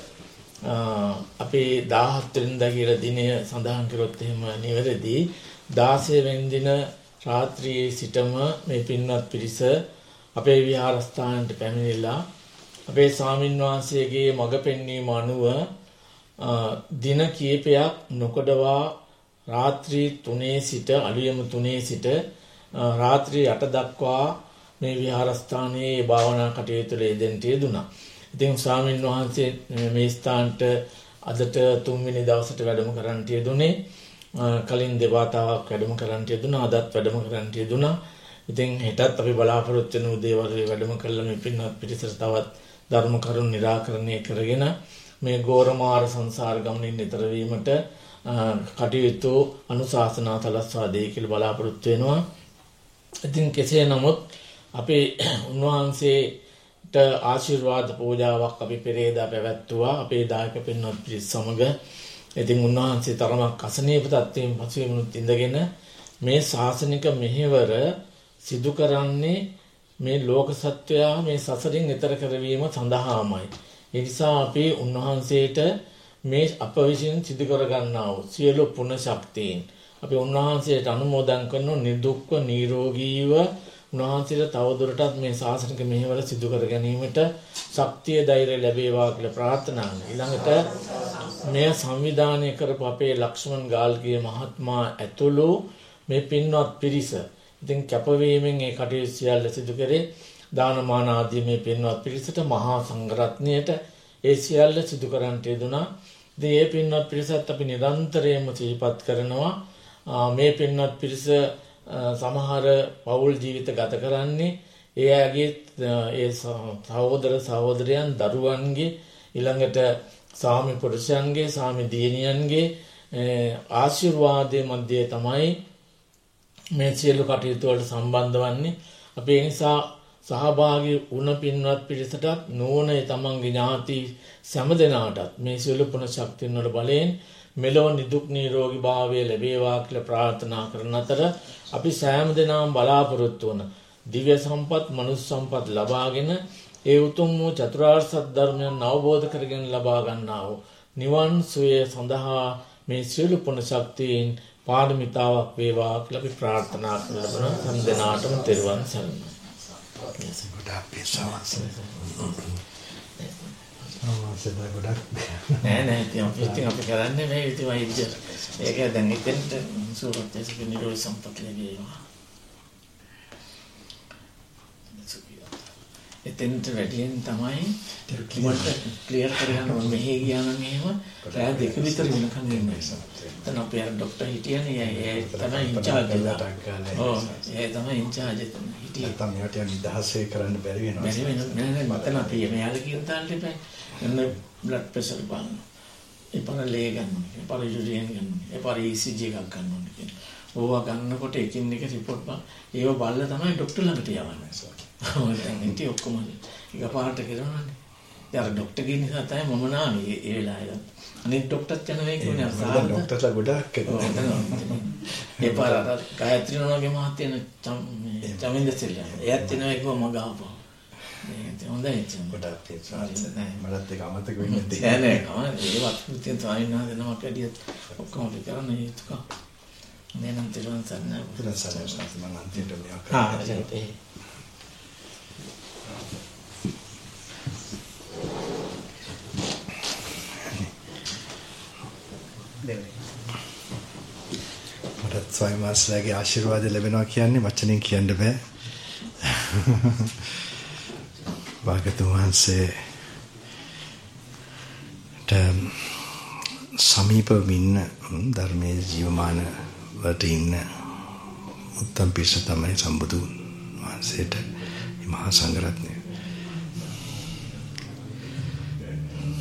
අපේ දාහත් වෙනිදා කියලා දිනය සඳහන් කරොත් එහෙම නිවැරදි. දාසය වෙනි දින රාත්‍රියේ සිටම මේ පින්වත් පිරිස අපේ විහාරස්ථානට පැමිණිලා අපේ ස්වාමින් වහන්සේගේ මඟ පෙන්වීම අනුව දින කීපයක් නොකඩවා රාත්‍රී තුනේ සිට අලුයම තුනේ සිට රාත්‍රී අට දක්වා මේ විහාරස්ථානයේ භාවනා කටයුතු යෙදෙන්න යෙදුණා. ඉතින් ස්වාමින් වහන්සේ මේ ස්ථානට අදට තුන්වෙනි දවසට වැඩම කරන්නට යෙදුනේ. කලින් දෙපාතාවක් වැඩම කරන්නට යෙදුණා. අදත් වැඩම කරන්නට යෙදුණා. ඉතින් හෙටත් අපි බලාපොරොත්තු වෙන උදේවරුේ වැඩම කළා මේ පින්වත් පිරිසට තවත් ධර්ම කරුණු निराකරණය කරගෙන මේ ගෝරමාර සංසාර ගමනින් ඈතර වීමට කටයුතු අනුශාසනා සලස්වා දෙයි කියලා බලාපොරොත්තු වෙනවා. ඉතින් කෙසේ නමුත් අපේ උන්වහන්සේට ආශිර්වාද පූජාවක් අපි පෙරේදා පැවැත්තුවා අපේ දායක පින්වත් පිරිස සමග. ඉතින් උන්වහන්සේ තරමක් අසනීප තත්ත්වයෙන් පසුවෙමුත් ඉඳගෙන මේ ශාසනික මෙහෙවර සිදු කරන්නේ මේ ලෝක සත්වයා මේ සසරින් ඈතර කරවීම සඳහාමයි. ඒ නිසා අපි උන්වහන්සේට මේ අප විසින් සිදු කර ගන්නා වූ සියලු පුණ්‍ය ශක්තියින් අපි උන්වහන්සේට අනුමෝදන් කරන නිදුක්ව නිරෝගීව උන්වහන්සේට තවදුරටත් මේ ශාසනික මෙහෙවර සිදු කර ගැනීමට ශක්තිය ධෛර්යය ලැබේවා කියලා ප්‍රාර්ථනා කරනවා. ඊළඟට මේ සංවිධානය කරපු අපේ ලක්ෂ්මන් ගාල්ගේ මහත්මයා ඇතුළු මේ පින්වත් පිරිස ඉතින් කැපවීමෙන් ඒ කටයුතු සියල්ල සිදු කරේ. දානමාන ආදී මේ පින්වත් පිරිසට මහා සංඝරත්නයට ඒ සියල්ල සිදු කරන්නට යෙදුණා. ඉතින් මේ පින්වත් පිරිසත් අපි නිරන්තරයෙන්ම සිහිපත් කරනවා. මේ පින්වත් පිරිස සමහර පෞල් ජීවිත ගත කරන්නේ ඒ අයගේ ඒ සහෝදර සහෝදරයන් දරුවන්ගේ ඊළඟට සාමි පුරුෂයන්ගේ සාමි දියණියන්ගේ ආශිර්වාදයේ මැදේ තමයි මේ සියලු කටයුතු වලට සම්බන්ධ වන්නේ. අපි ඒ නිසා සහභාගී වුණ පින්වත් පිරිසටත් නෝනේ තමන්ගේ ඥාති සෑම දෙනාටත් මේ සියලු පුණ ශක්තියන් වල බලයෙන් මෙලොව නිදුක් නිරෝගී භාවය ලැබේවා කියලා ප්‍රාර්ථනා කරන අතර අපි සෑම දෙනාම බලාපොරොත්තු වන දිව්‍ය සම්පත් මනුෂ්‍ය සම්පත් ලබාගෙන ඒ උතුම් වූ චතුරාර්ය සත්‍ය ධර්මයන් අවබෝධ කරගෙන ලබා ගන්නා වූ නිවන් සුවය සඳහා මේ සියලු පුණ ශක්තියින් පාරමිතාවක් වේවා කියලා අපි ප්‍රාර්ථනා කරන හැම දෙනාටම තෙරුවන් සරණයි. නෑ නෑ ඉතින් අපි අපි කරන්නේ මේ ඉතින් වෛද්‍ය ඒක දැන් ඉතින්ට සූරත්යස නිරෝධ සම්පත් ලැබේවා. එතෙන්ට වැඩියෙන් තමයි මට ක්ලියර් කරගන්න ඕනේ. මෙහෙ ගියා නම් එහෙම රෑ දෙක විතර වෙනකන් ඉන්නේ. එතන අපේ අර ડોක්ටර් හිටියනේ ඒ තමයි ඉන්චාර්ජ් එක. ඔව් ඒ තමයි ඉන්චාර්ජ් එක හිටියේ. නැත්නම් මෙයාට යන නිදහසේ කරන්න බැරි වෙනවා. බැරි වෙනවා. නෑ නෑ මතන අපි මෙයාලා කියන තාලෙට එපා. එන්න බ්ලඩ් ප්‍රෙෂර් බලන්න. ඒ පාර ලේ ගන්න. ඒ පාර යුරින් ගන්න. ඒ පාර E C G එකක් ගන්න ඕනේ කියලා. ඕවා ගන්නකොට එකින් එක රිපෝට් බලන්න. ඒව බලලා තමයි ડોක්ටර් ළඟට යවන්නේ. ඔව් දැන් ඉතින් ඔක්කොම එකපාරට කරනවානේ. යාර ડોක්ටර් කියන නිසා තමයි මම නාමේ ඒ වෙලාවේ. අනිත් ડોක්ටර්ත් යන වෙයි කියන්නේ අසාර ડોක්ටර්ලා ගොඩක් කරනවා. ඒ පාර අර ගායත්‍රි නෝනාගේ මහත්තයන චමින්ද සෙල්ලා. එයාත් එනවා ඒක මග ආපහු. මේ හොඳයි ඉතින් ගොඩක් තේරුම් මටත් ඒක අමතක වෙන්නේ නැහැ. නෑ නෑ ඒවත් ඉතින් ස්වාමීන් වහන්සේ නමක් ඇදියත් ඔක්කොම අපි කරන්නේ යුතුයක. නේනම් තේරුම් ගන්න. තේරුම් ගන්න මම අන්තිමට මෙයා කරා. ආ ඒ මටත් ස්වාමීන් වහන්සේලාගේ ආශිර්වාද ලැබෙනවා කියන්නේ වචනෙන් කියන්න බෑ. භාගතුන් වහන්සේට සමීපව ඉන්න ධර්මයේ ජීවමාන වට ඉන්න උත්තම පිරිස තමයි සම්බුදු වහන්සේට මහා සංඝරත්නය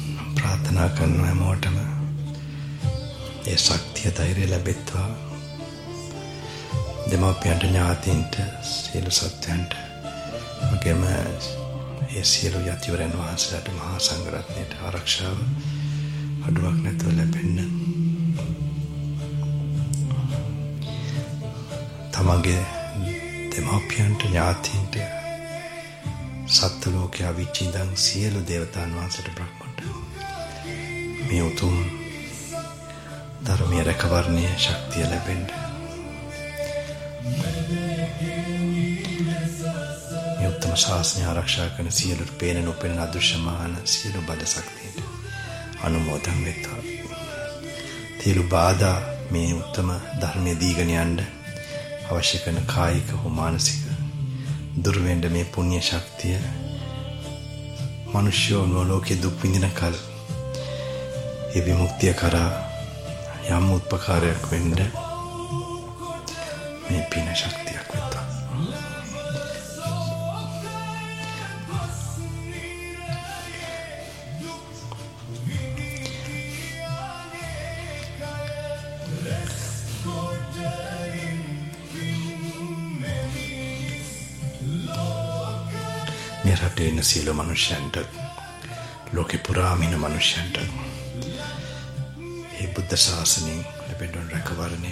ප්‍රාර්ථනා කරන හැමෝටම ඒ ශක්තිය ධෛර්යය ලැබෙත්වා දෙමාපියන්ට ඥාතීන්ට සියලු සත්වයන්ට මගේම ඒ සියලු යතිවරයන් වහන්සේලාට මහා සංඝරත්නයට ආරක්ෂාව අඩුවක් නැතුව ලැබෙන්න තමගේ දෙමාපියන්ට ඥාතීන්ට සත්ත්ව ලෝකයා විචින්දන් සියලු දේවතාන් වහන්සේට බ්‍රහ්මන්ට මේ උතුම් ධර්මීය රැකවරණයේ ශක්තිය ලැබෙන්න මේ උත්තම ශාසනය ආරක්ෂා කරන සියලු පේන නොපෙනෙන අදෘශ්‍යමාන සියලු බල ශක්තියට අනුමෝදන් වෙත්වා. සියලු බාධා මේ උත්තම ධර්මයේ දීගෙන යන්න අවශ්‍ය කරන කායික හෝ මානසික දුර වෙන්න මේ පුණ්‍ය ශක්තිය මනුෂ්‍යෝ ලෝකේ දුක් විඳින කල ඒ විමුක්තිය කරා යම් උපකාරයක් වෙන්න මේ පින ශක්තියක් වෙත්වා. මේ රටේ ඉන්න සියලු මනුෂ්‍යයන්ට ලෝකේ පුරාම ඉන්න මනුෂ්‍යයන්ට මේ බුද්ධ ශාසනයෙන් ලැබෙන රැකවරණය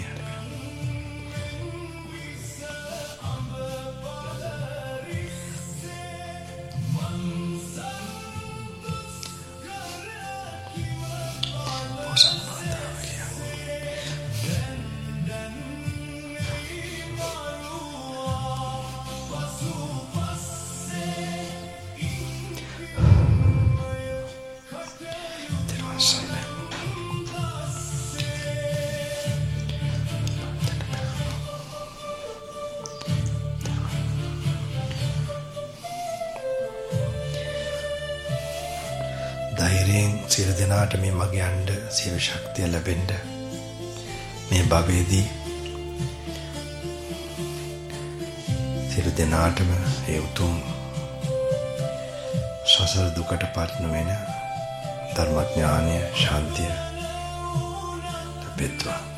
ධෛර්යයෙන් සියලු දෙනාට මේ මග යන්න සියලු ශක්තිය ලැබෙන්න මේ භවයේදී සියලු දෙනාටම ඒ උතුම් සසර දුකට පත් නොවන ධර්මඥානය ශාන්තිය ලැබෙත්වා.